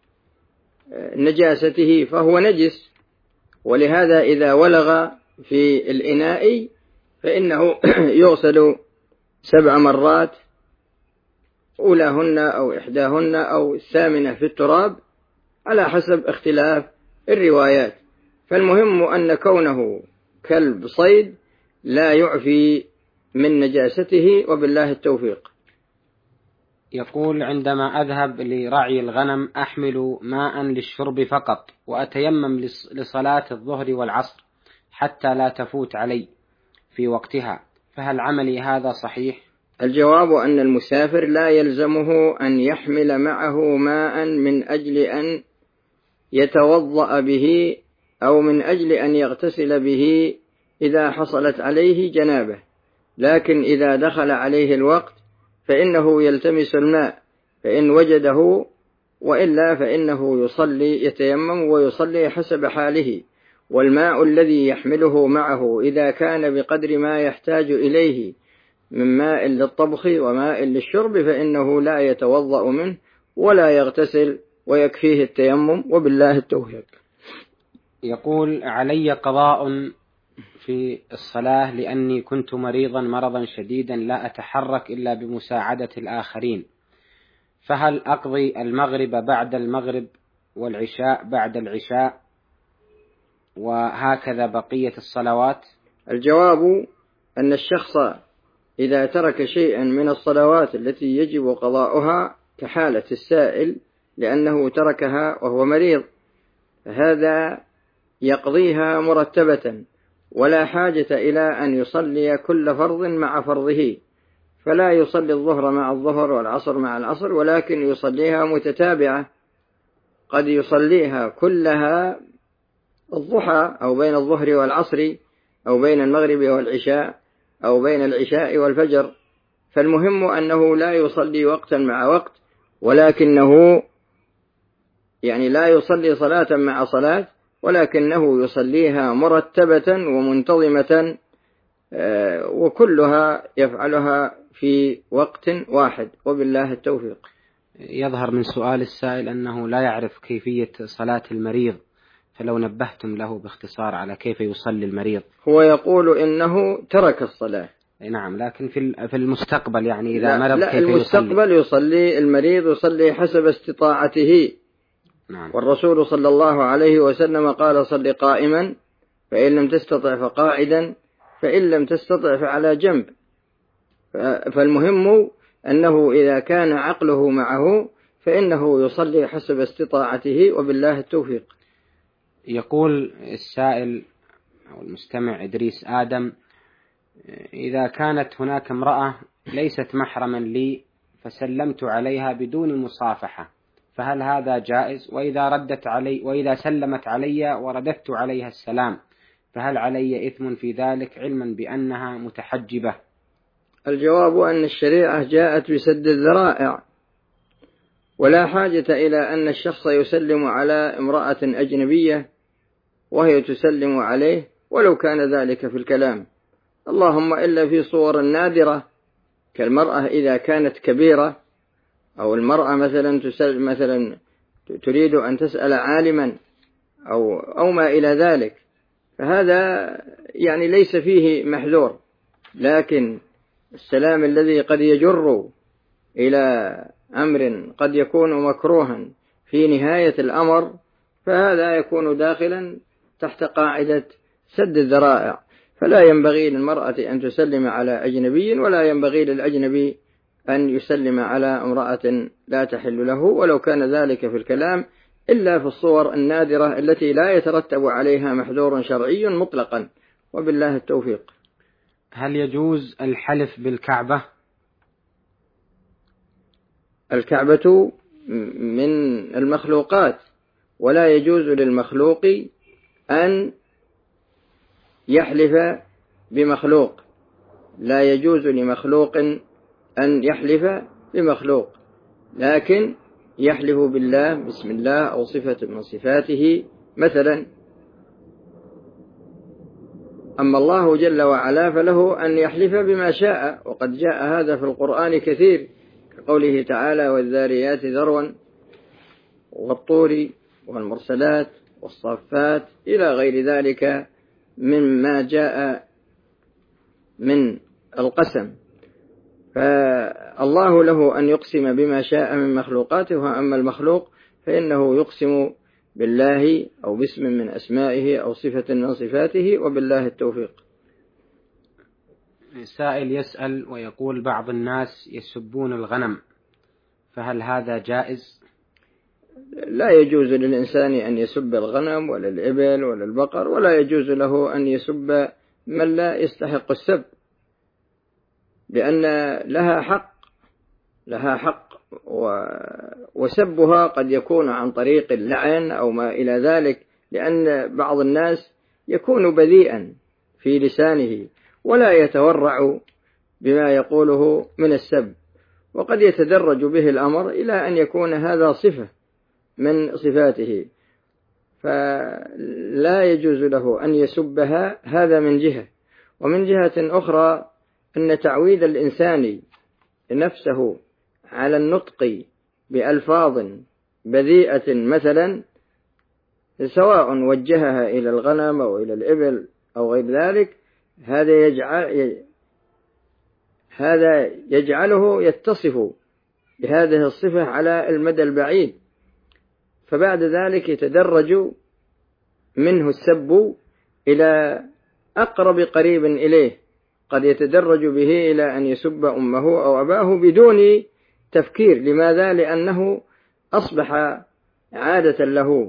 نجاسته فهو نجس، ولهذا إذا ولغ في الإناء فإنه يغسل سبع مرات، أولاهن أو إحداهن أو الثامنة في التراب على حسب اختلاف الروايات. فالمهم أن كونه كلب صيد لا يعفي من نجاسته، وبالله التوفيق. يقول: عندما أذهب لرعي الغنم أحمل ماء للشرب فقط وأتيمم لصلاة الظهر والعصر حتى لا تفوت علي في وقتها، فهل عملي هذا صحيح؟ الجواب أن المسافر لا يلزمه أن يحمل معه ماء من أجل أن يتوضأ به أو من أجل أن يغتسل به إذا حصلت عليه جنابه، لكن إذا دخل عليه الوقت فإنه يلتمس الماء فإن وجده، وإلا فإنه يصلي يتيمم ويصلي حسب حاله. والماء الذي يحمله معه إذا كان بقدر ما يحتاج إليه من ماء للطبخ وماء للشرب فإنه لا يتوضأ منه ولا يغتسل ويكفيه التيمم، وبالله التوفيق. يقول: علي قضاء في الصلاة لأني كنت مريضا مرضا شديدا لا أتحرك إلا بمساعدة الآخرين، فهل أقضي المغرب بعد المغرب والعشاء بعد العشاء وهكذا بقية الصلوات؟ الجواب أن الشخص إذا ترك شيئا من الصلوات التي يجب قضاؤها كحالة السائل لأنه تركها وهو مريض فهذا يقضيها مرتبة، ولا حاجة إلى أن يصلي كل فرض مع فرضه، فلا يصلي الظهر مع الظهر والعصر مع العصر، ولكن يصليها متتابعة، قد يصليها كلها الضحى أو بين الظهر والعصر أو بين المغرب والعشاء أو بين العشاء والفجر. فالمهم أنه لا يصلي وقتا مع وقت، ولكنه يعني لا يصلي صلاة مع صلاة، ولكنه يصليها مرتبة ومنتظمة، وكلها يفعلها في وقت واحد، وبالله التوفيق. يظهر من سؤال السائل أنه لا يعرف كيفية صلاة المريض، فلو نبهتم له باختصار على كيف يصلي المريض. هو يقول إنه ترك الصلاة. نعم، لكن في في المستقبل يعني إذا لا مرض لا كيف المستقبل يصلي؟ يصلي المريض يصلي حسب استطاعته. نعم. والرسول صلى الله عليه وسلم قال: صل قائما، فإن لم تستطع فقاعدا، فإن لم تستطع فعلى جنب. فالمهم أنه إذا كان عقله معه فإنه يصلي حسب استطاعته، وبالله التوفيق. يقول السائل أو المستمع إدريس آدم: إذا كانت هناك امرأة ليست محرما لي فسلمت عليها بدون مصافحة، فهل هذا جائز؟ وإذا ردت علي وإذا سلمت علي ورددت عليها السلام فهل علي إثم في ذلك، علما بأنها متحجبة؟ الجواب أن الشريعة جاءت بسد الذرائع، ولا حاجة إلى أن الشخص يسلم على امرأة أجنبية وهي تسلم عليه ولو كان ذلك في الكلام، اللهم إلا في صور نادرة كالمرأة إذا كانت كبيرة، أو المرأة مثلا تسل مثلا تريد أن تسأل عالما أو أو ما إلى ذلك، فهذا يعني ليس فيه محذور. لكن السلام الذي قد يجر إلى أمر قد يكون مكروها في نهاية الأمر، فهذا يكون داخلا تحت قاعدة سد الذرائع. فلا ينبغي للمرأة أن تسلم على أجنبي، ولا ينبغي للأجنبي أن يسلم على امرأة لا تحل له ولو كان ذلك في الكلام، إلا في الصور النادرة التي لا يترتب عليها محذور شرعي مطلقا، وبالله التوفيق. هل يجوز الحلف بالكعبة؟ الكعبة من المخلوقات، ولا يجوز للمخلوق أن يحلف بمخلوق، لا يجوز لمخلوق أن يحلف بمخلوق، لكن يحلف بالله بسم الله أو صفة من صفاته مثلا. أما الله جل وعلا فله أن يحلف بما شاء، وقد جاء هذا في القرآن كثير، كقوله تعالى: والذاريات ذروا والطور والمرسلات والصافات إلى غير ذلك مما جاء من القسم. فالله له أن يقسم بما شاء من مخلوقاته، وأما المخلوق فإنه يقسم بالله أو باسم من أسمائه أو صفة من صفاته، وبالله التوفيق. سائل يسأل ويقول: بعض الناس يسبون الغنم، فهل هذا جائز؟ لا يجوز للإنسان أن يسب الغنم ولا الإبل ولا البقر، ولا يجوز له أن يسب من لا يستحق السب، لأن لها حق لها حق وسبها قد يكون عن طريق اللعن أو ما إلى ذلك، لأن بعض الناس يكون بذيئا في لسانه ولا يتورع بما يقوله من السب، وقد يتدرج به الأمر إلى أن يكون هذا صفة من صفاته، فلا يجوز له أن يسبها. هذا من جهة. ومن جهة أخرى أن تعويد الإنسان نفسه على النطق بألفاظ بذيئة مثلا، سواء وجهها إلى الغنم أو إلى الإبل أو غير ذلك، هذا يجعل هذا يجعله يتصف بهذه الصفة على المدى البعيد، فبعد ذلك يتدرج منه السب إلى أقرب قريب إليه، قد يتدرج به إلى أن يسب أمه أو أباه بدون تفكير. لماذا؟ لأنه أصبح عادة له.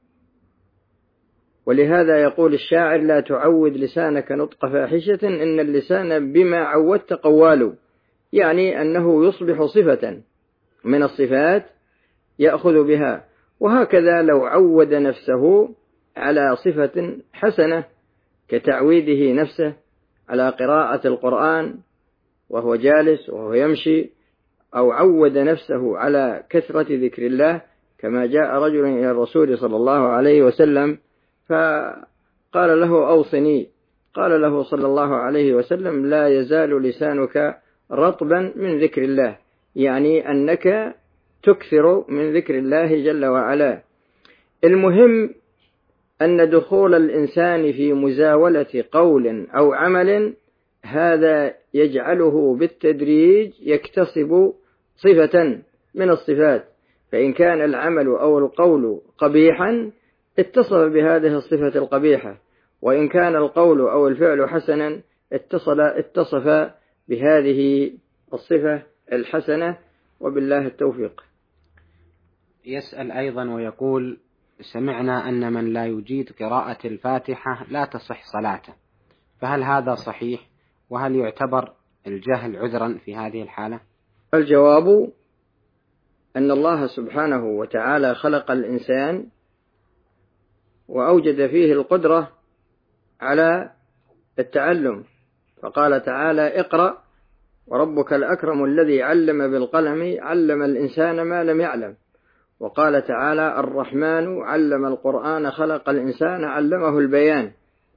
ولهذا يقول الشاعر: لا تعود لسانك نطق فاحشة، إن اللسان بما عودت قوال، يعني أنه يصبح صفة من الصفات يأخذ بها. وهكذا لو عود نفسه على صفة حسنة كتعويده نفسه على قراءة القرآن وهو جالس وهو يمشي، أو عود نفسه على كثرة ذكر الله، كما جاء رجل إلى الرسول صلى الله عليه وسلم فقال له: أوصني. قال له صلى الله عليه وسلم: لا يزال لسانك رطبا من ذكر الله، يعني أنك تكثر من ذكر الله جل وعلا. المهم أن دخول الإنسان في مزاولة قول أو عمل هذا يجعله بالتدريج يكتسب صفة من الصفات، فإن كان العمل أو القول قبيحا اتصف بهذه الصفة القبيحة، وإن كان القول أو الفعل حسنا اتصل اتصف بهذه الصفة الحسنة، وبالله التوفيق. يسأل أيضا ويقول: سمعنا أن من لا يجيد قراءة الفاتحة لا تصح صلاته، فهل هذا صحيح؟ وهل يعتبر الجهل عذرا في هذه الحالة؟ الجواب أن الله سبحانه وتعالى خلق الإنسان وأوجد فيه القدرة على التعلم، فقال تعالى: اقرأ وربك الأكرم الذي علم بالقلم علم الإنسان ما لم يعلم. وقال تعالى: الرحمن علم القرآن خلق الإنسان علمه البيان.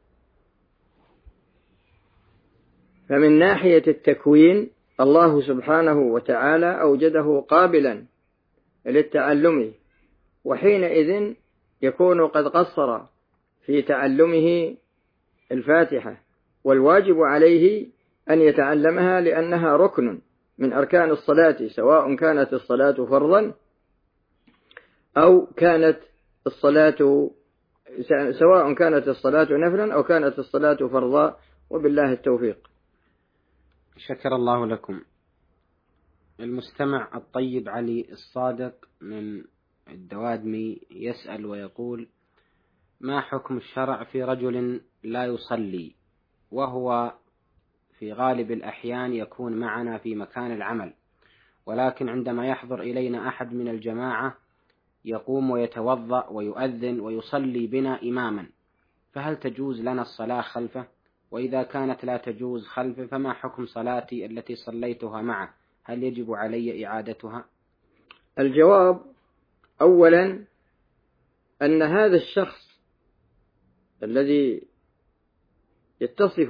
فمن ناحية التكوين الله سبحانه وتعالى أوجده قابلا للتعلم، وحينئذ يكون قد قصر في تعلمه الفاتحة، والواجب عليه أن يتعلمها لأنها ركن من أركان الصلاة، سواء كانت الصلاة فرضا أو كانت الصلاة سواء كانت الصلاة نفلا أو كانت الصلاة فرضا، وبالله التوفيق. شكر الله لكم. المستمع الطيب علي الصادق من الدوادمي يسأل ويقول: ما حكم الشرع في رجل لا يصلي وهو في غالب الأحيان يكون معنا في مكان العمل، ولكن عندما يحضر إلينا أحد من الجماعة يقوم ويتوضأ ويؤذن ويصلي بنا إماما، فهل تجوز لنا الصلاة خلفه؟ وإذا كانت لا تجوز خلفه فما حكم صلاتي التي صليتها معه؟ هل يجب علي إعادتها؟ الجواب: أولا أن هذا الشخص الذي يتصف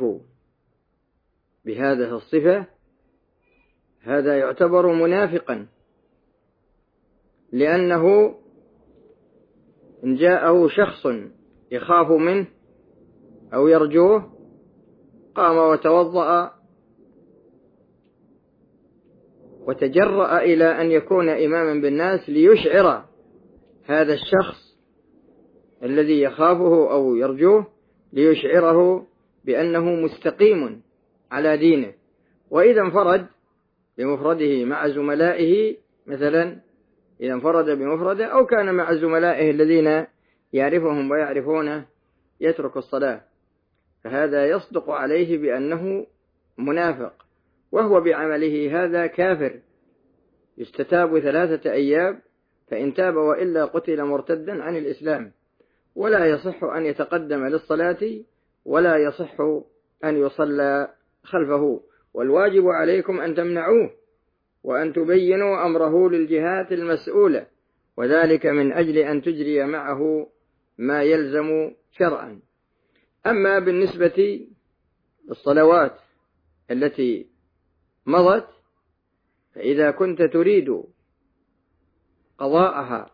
بهذه الصفة هذا يعتبر منافقا، لأنه إن جاءه شخص يخاف منه أو يرجوه قام وتوضأ وتجرأ إلى أن يكون إماما بالناس ليشعر هذا الشخص الذي يخافه أو يرجوه، ليشعره بأنه مستقيم على دينه. وإذا انفرد بمفرده مع زملائه، مثلا إذا انفرد بمفرده أو كان مع زملائه الذين يعرفهم ويعرفونه يترك الصلاة، فهذا يصدق عليه بأنه منافق، وهو بعمله هذا كافر يستتاب ثلاثة أيام، فإن تاب وإلا قتل مرتدا عن الإسلام، ولا يصح أن يتقدم للصلاة ولا يصح أن يصلى خلفه. والواجب عليكم أن تمنعوه وأن تبينوا أمره للجهات المسؤولة، وذلك من أجل أن تجري معه ما يلزم شرعا. أما بالنسبة للصلوات التي مضت، فإذا كنت تريد قضاءها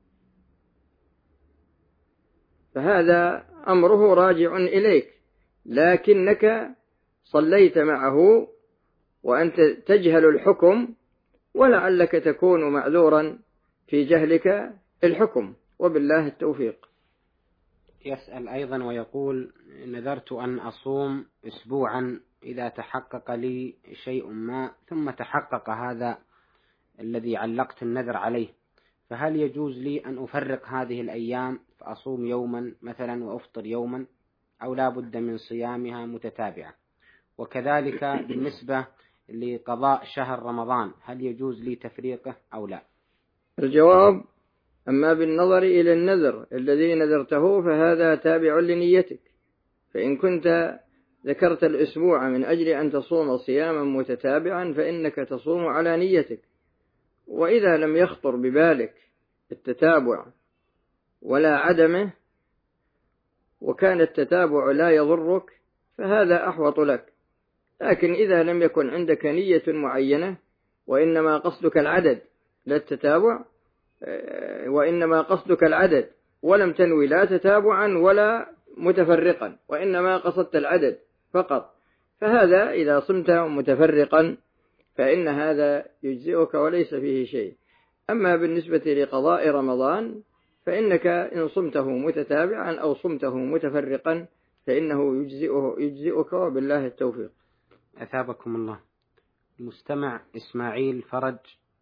فهذا أمره راجع إليك، لكنك صليت معه وأنت تجهل الحكم، ولعلك تكون معذورا في جهلك الحكم، وبالله التوفيق. يسأل أيضا ويقول: نذرت أن أصوم أسبوعا إذا تحقق لي شيء ما، ثم تحقق هذا الذي علقت النذر عليه، فهل يجوز لي أن أفرق هذه الأيام فأصوم يوما مثلا وأفطر يوما، أو لا بد من صيامها متتابعة؟ وكذلك بالنسبة لقضاء شهر رمضان، هل يجوز لي تفريقه أو لا؟ الجواب: أما بالنظر إلى النذر الذي نذرته فهذا تابع لنيتك، فإن كنت ذكرت الأسبوع من أجل أن تصوم صياما متتابعا فإنك تصوم على نيتك، وإذا لم يخطر ببالك التتابع ولا عدمه وكان التتابع لا يضرك فهذا أحوط لك. لكن إذا لم يكن عندك نية معينة وإنما قصدك العدد لا التتابع، وإنما قصدك العدد ولم تنوي لا تتابعا ولا متفرقا، وإنما قصدت العدد فقط، فهذا إذا صمت متفرقا فإن هذا يجزئك وليس فيه شيء. أما بالنسبة لقضاء رمضان فإنك إن صمته متتابعا أو صمته متفرقا فإنه يجزئه يجزئك وبالله التوفيق. أثابكم الله. المستمع إسماعيل فرج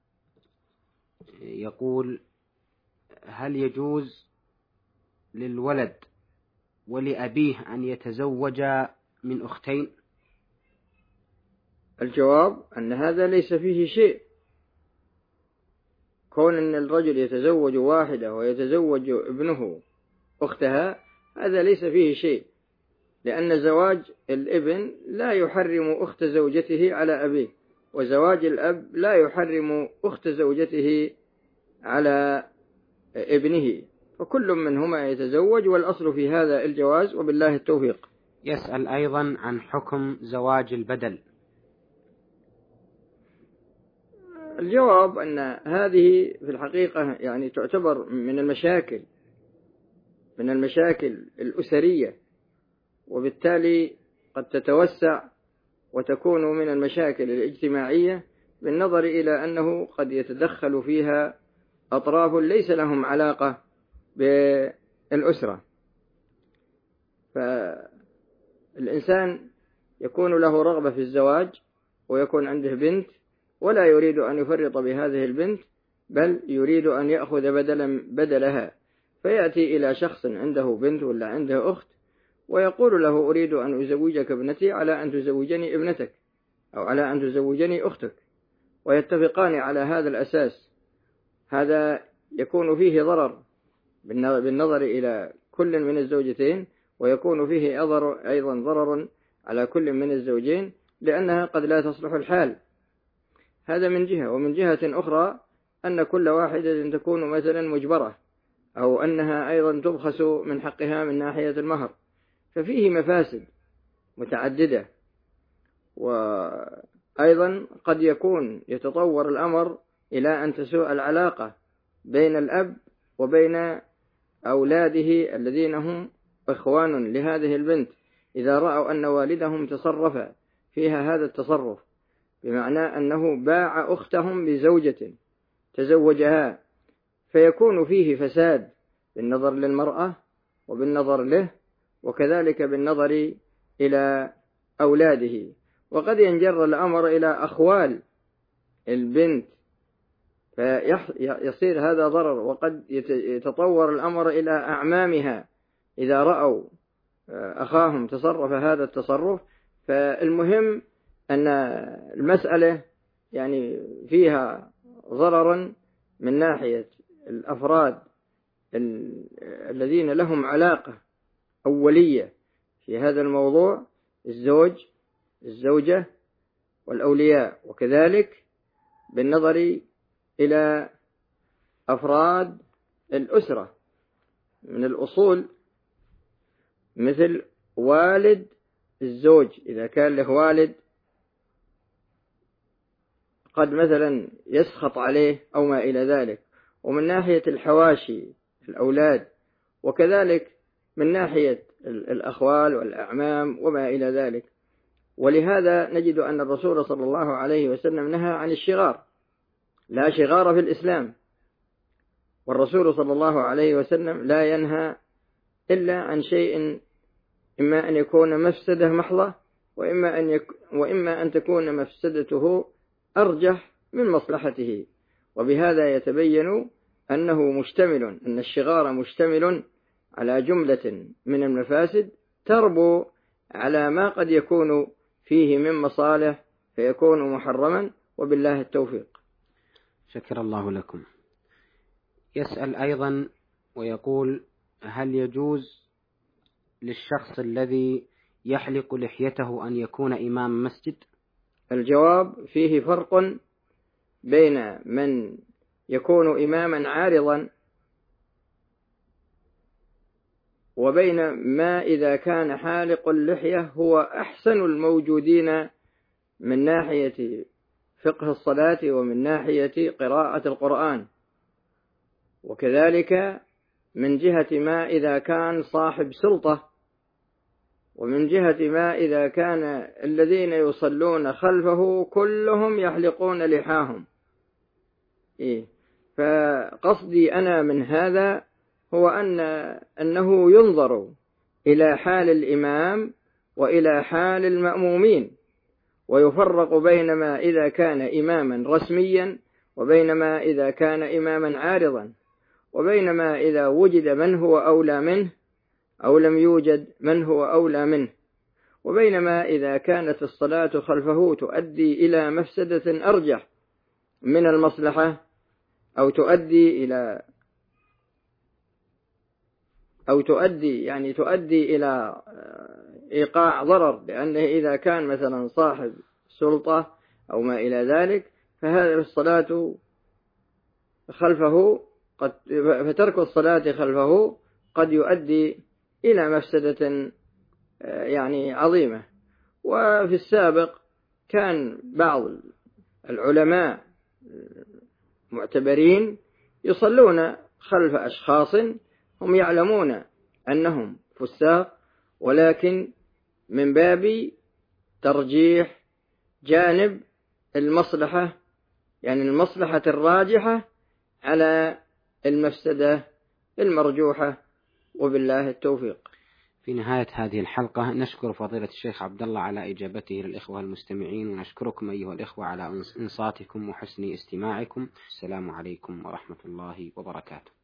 يقول: هل يجوز للولد ولأبيه أن يتزوج من أختين؟ الجواب أن هذا ليس فيه شيء. كون أن الرجل يتزوج واحدة ويتزوج ابنه أختها هذا ليس فيه شيء، لأن زواج الابن لا يحرم أخت زوجته على أبيه، وزواج الأب لا يحرم أخت زوجته على ابنه، فكل منهما يتزوج، والأصل في هذا الجواز وبالله التوفيق. يسأل أيضا عن حكم زواج البدل. الجواب أن هذه في الحقيقة يعني تعتبر من المشاكل من المشاكل الأسرية، وبالتالي قد تتوسع وتكون من المشاكل الاجتماعية بالنظر إلى أنه قد يتدخل فيها أطراف ليس لهم علاقة بالأسرة. فالإنسان يكون له رغبة في الزواج ويكون عنده بنت ولا يريد أن يفرط بهذه البنت، بل يريد أن يأخذ بدلا بدلها، فيأتي إلى شخص عنده بنت ولا عنده أخت ويقول له: أريد أن أزوجك ابنتي على أن تزوجني ابنتك، أو على أن تزوجني أختك، ويتفقان على هذا الأساس. هذا يكون فيه ضرر بالنظر إلى كل من الزوجتين، ويكون فيه أيضا ضرر على كل من الزوجين، لأنها قد لا تصلح الحال. هذا من جهة. ومن جهة أخرى أن كل واحدة تكون مثلا مجبرة، أو أنها أيضا تبخس من حقها من ناحية المهر، ففيه مفاسد متعددة. وأيضا قد يكون يتطور الأمر إلى أن تسوء العلاقة بين الأب وبين أولاده الذين هم إخوان لهذه البنت، إذا رأوا أن والدهم تصرف فيها هذا التصرف، بمعنى أنه باع أختهم بزوجة تزوجها، فيكون فيه فساد بالنظر للمرأة وبالنظر له، وكذلك بالنظر إلى أولاده. وقد ينجر الأمر إلى أخوال البنت فيصير هذا ضرر، وقد يتطور الأمر إلى أعمامها إذا رأوا أخاهم تصرف هذا التصرف. فالمهم أن المسألة يعني فيها ضرر من ناحية الأفراد الذين لهم علاقة أولية في هذا الموضوع، الزوج الزوجة والأولياء، وكذلك بالنظر إلى أفراد الأسرة من الأصول، مثل والد الزوج إذا كان له والد قد مثلا يسخط عليه أو ما إلى ذلك، ومن ناحية الحواشي الأولاد، وكذلك من ناحية الأخوال والأعمام وما إلى ذلك. ولهذا نجد أن الرسول صلى الله عليه وسلم نهى عن الشغار، لا شغار في الإسلام، والرسول صلى الله عليه وسلم لا ينهى إلا عن شيء إما أن يكون مفسدة محضة، وإما أن, يك... وإما أن تكون مفسدته أرجح من مصلحته. وبهذا يتبين أنه مشتمل أن الشغار مشتمل على جملة من المفاسد تربو على ما قد يكون فيه من مصالح فيكون محرما، وبالله التوفيق. شكر الله لكم. يسأل أيضا ويقول: هل يجوز للشخص الذي يحلق لحيته أن يكون إمام مسجد؟ الجواب: فيه فرق بين من يكون إماما عارضا وبين ما إذا كان حالق اللحية هو أحسن الموجودين من ناحية فقه الصلاة ومن ناحية قراءة القرآن، وكذلك من جهة ما إذا كان صاحب سلطة، ومن جهة ما إذا كان الذين يصلون خلفه كلهم يحلقون لحاهم. إيه؟ فقصدي أنا من هذا هو أن أنه ينظر إلى حال الإمام وإلى حال المأمومين، ويفرق بين ما إذا كان إماما رسميا وبين ما إذا كان إماما عارضا، وبين ما إذا وجد من هو أولى منه أو لم يوجد من هو أولى منه، وبينما إذا كانت الصلاة خلفه تؤدي إلى مفسدة أرجح من المصلحة، أو تؤدي إلى أو تؤدي يعني تؤدي إلى إيقاع ضرر، لأنه إذا كان مثلا صاحب سلطة أو ما إلى ذلك فهذه الصلاة خلفه قد فترك الصلاة خلفه قد يؤدي إلى مفسدة يعني عظيمة. وفي السابق كان بعض العلماء معتبرين يصلون خلف أشخاص هم يعلمون أنهم فساق، ولكن من باب ترجيح جانب المصلحة، يعني المصلحة الراجحة على المفسدة المرجوحة، وبالله التوفيق. في نهاية هذه الحلقة نشكر فضيلة الشيخ عبد الله على إجابته للإخوة المستمعين، ونشكركم أيها الإخوة على إنصاتكم وحسن استماعكم. السلام عليكم ورحمة الله وبركاته.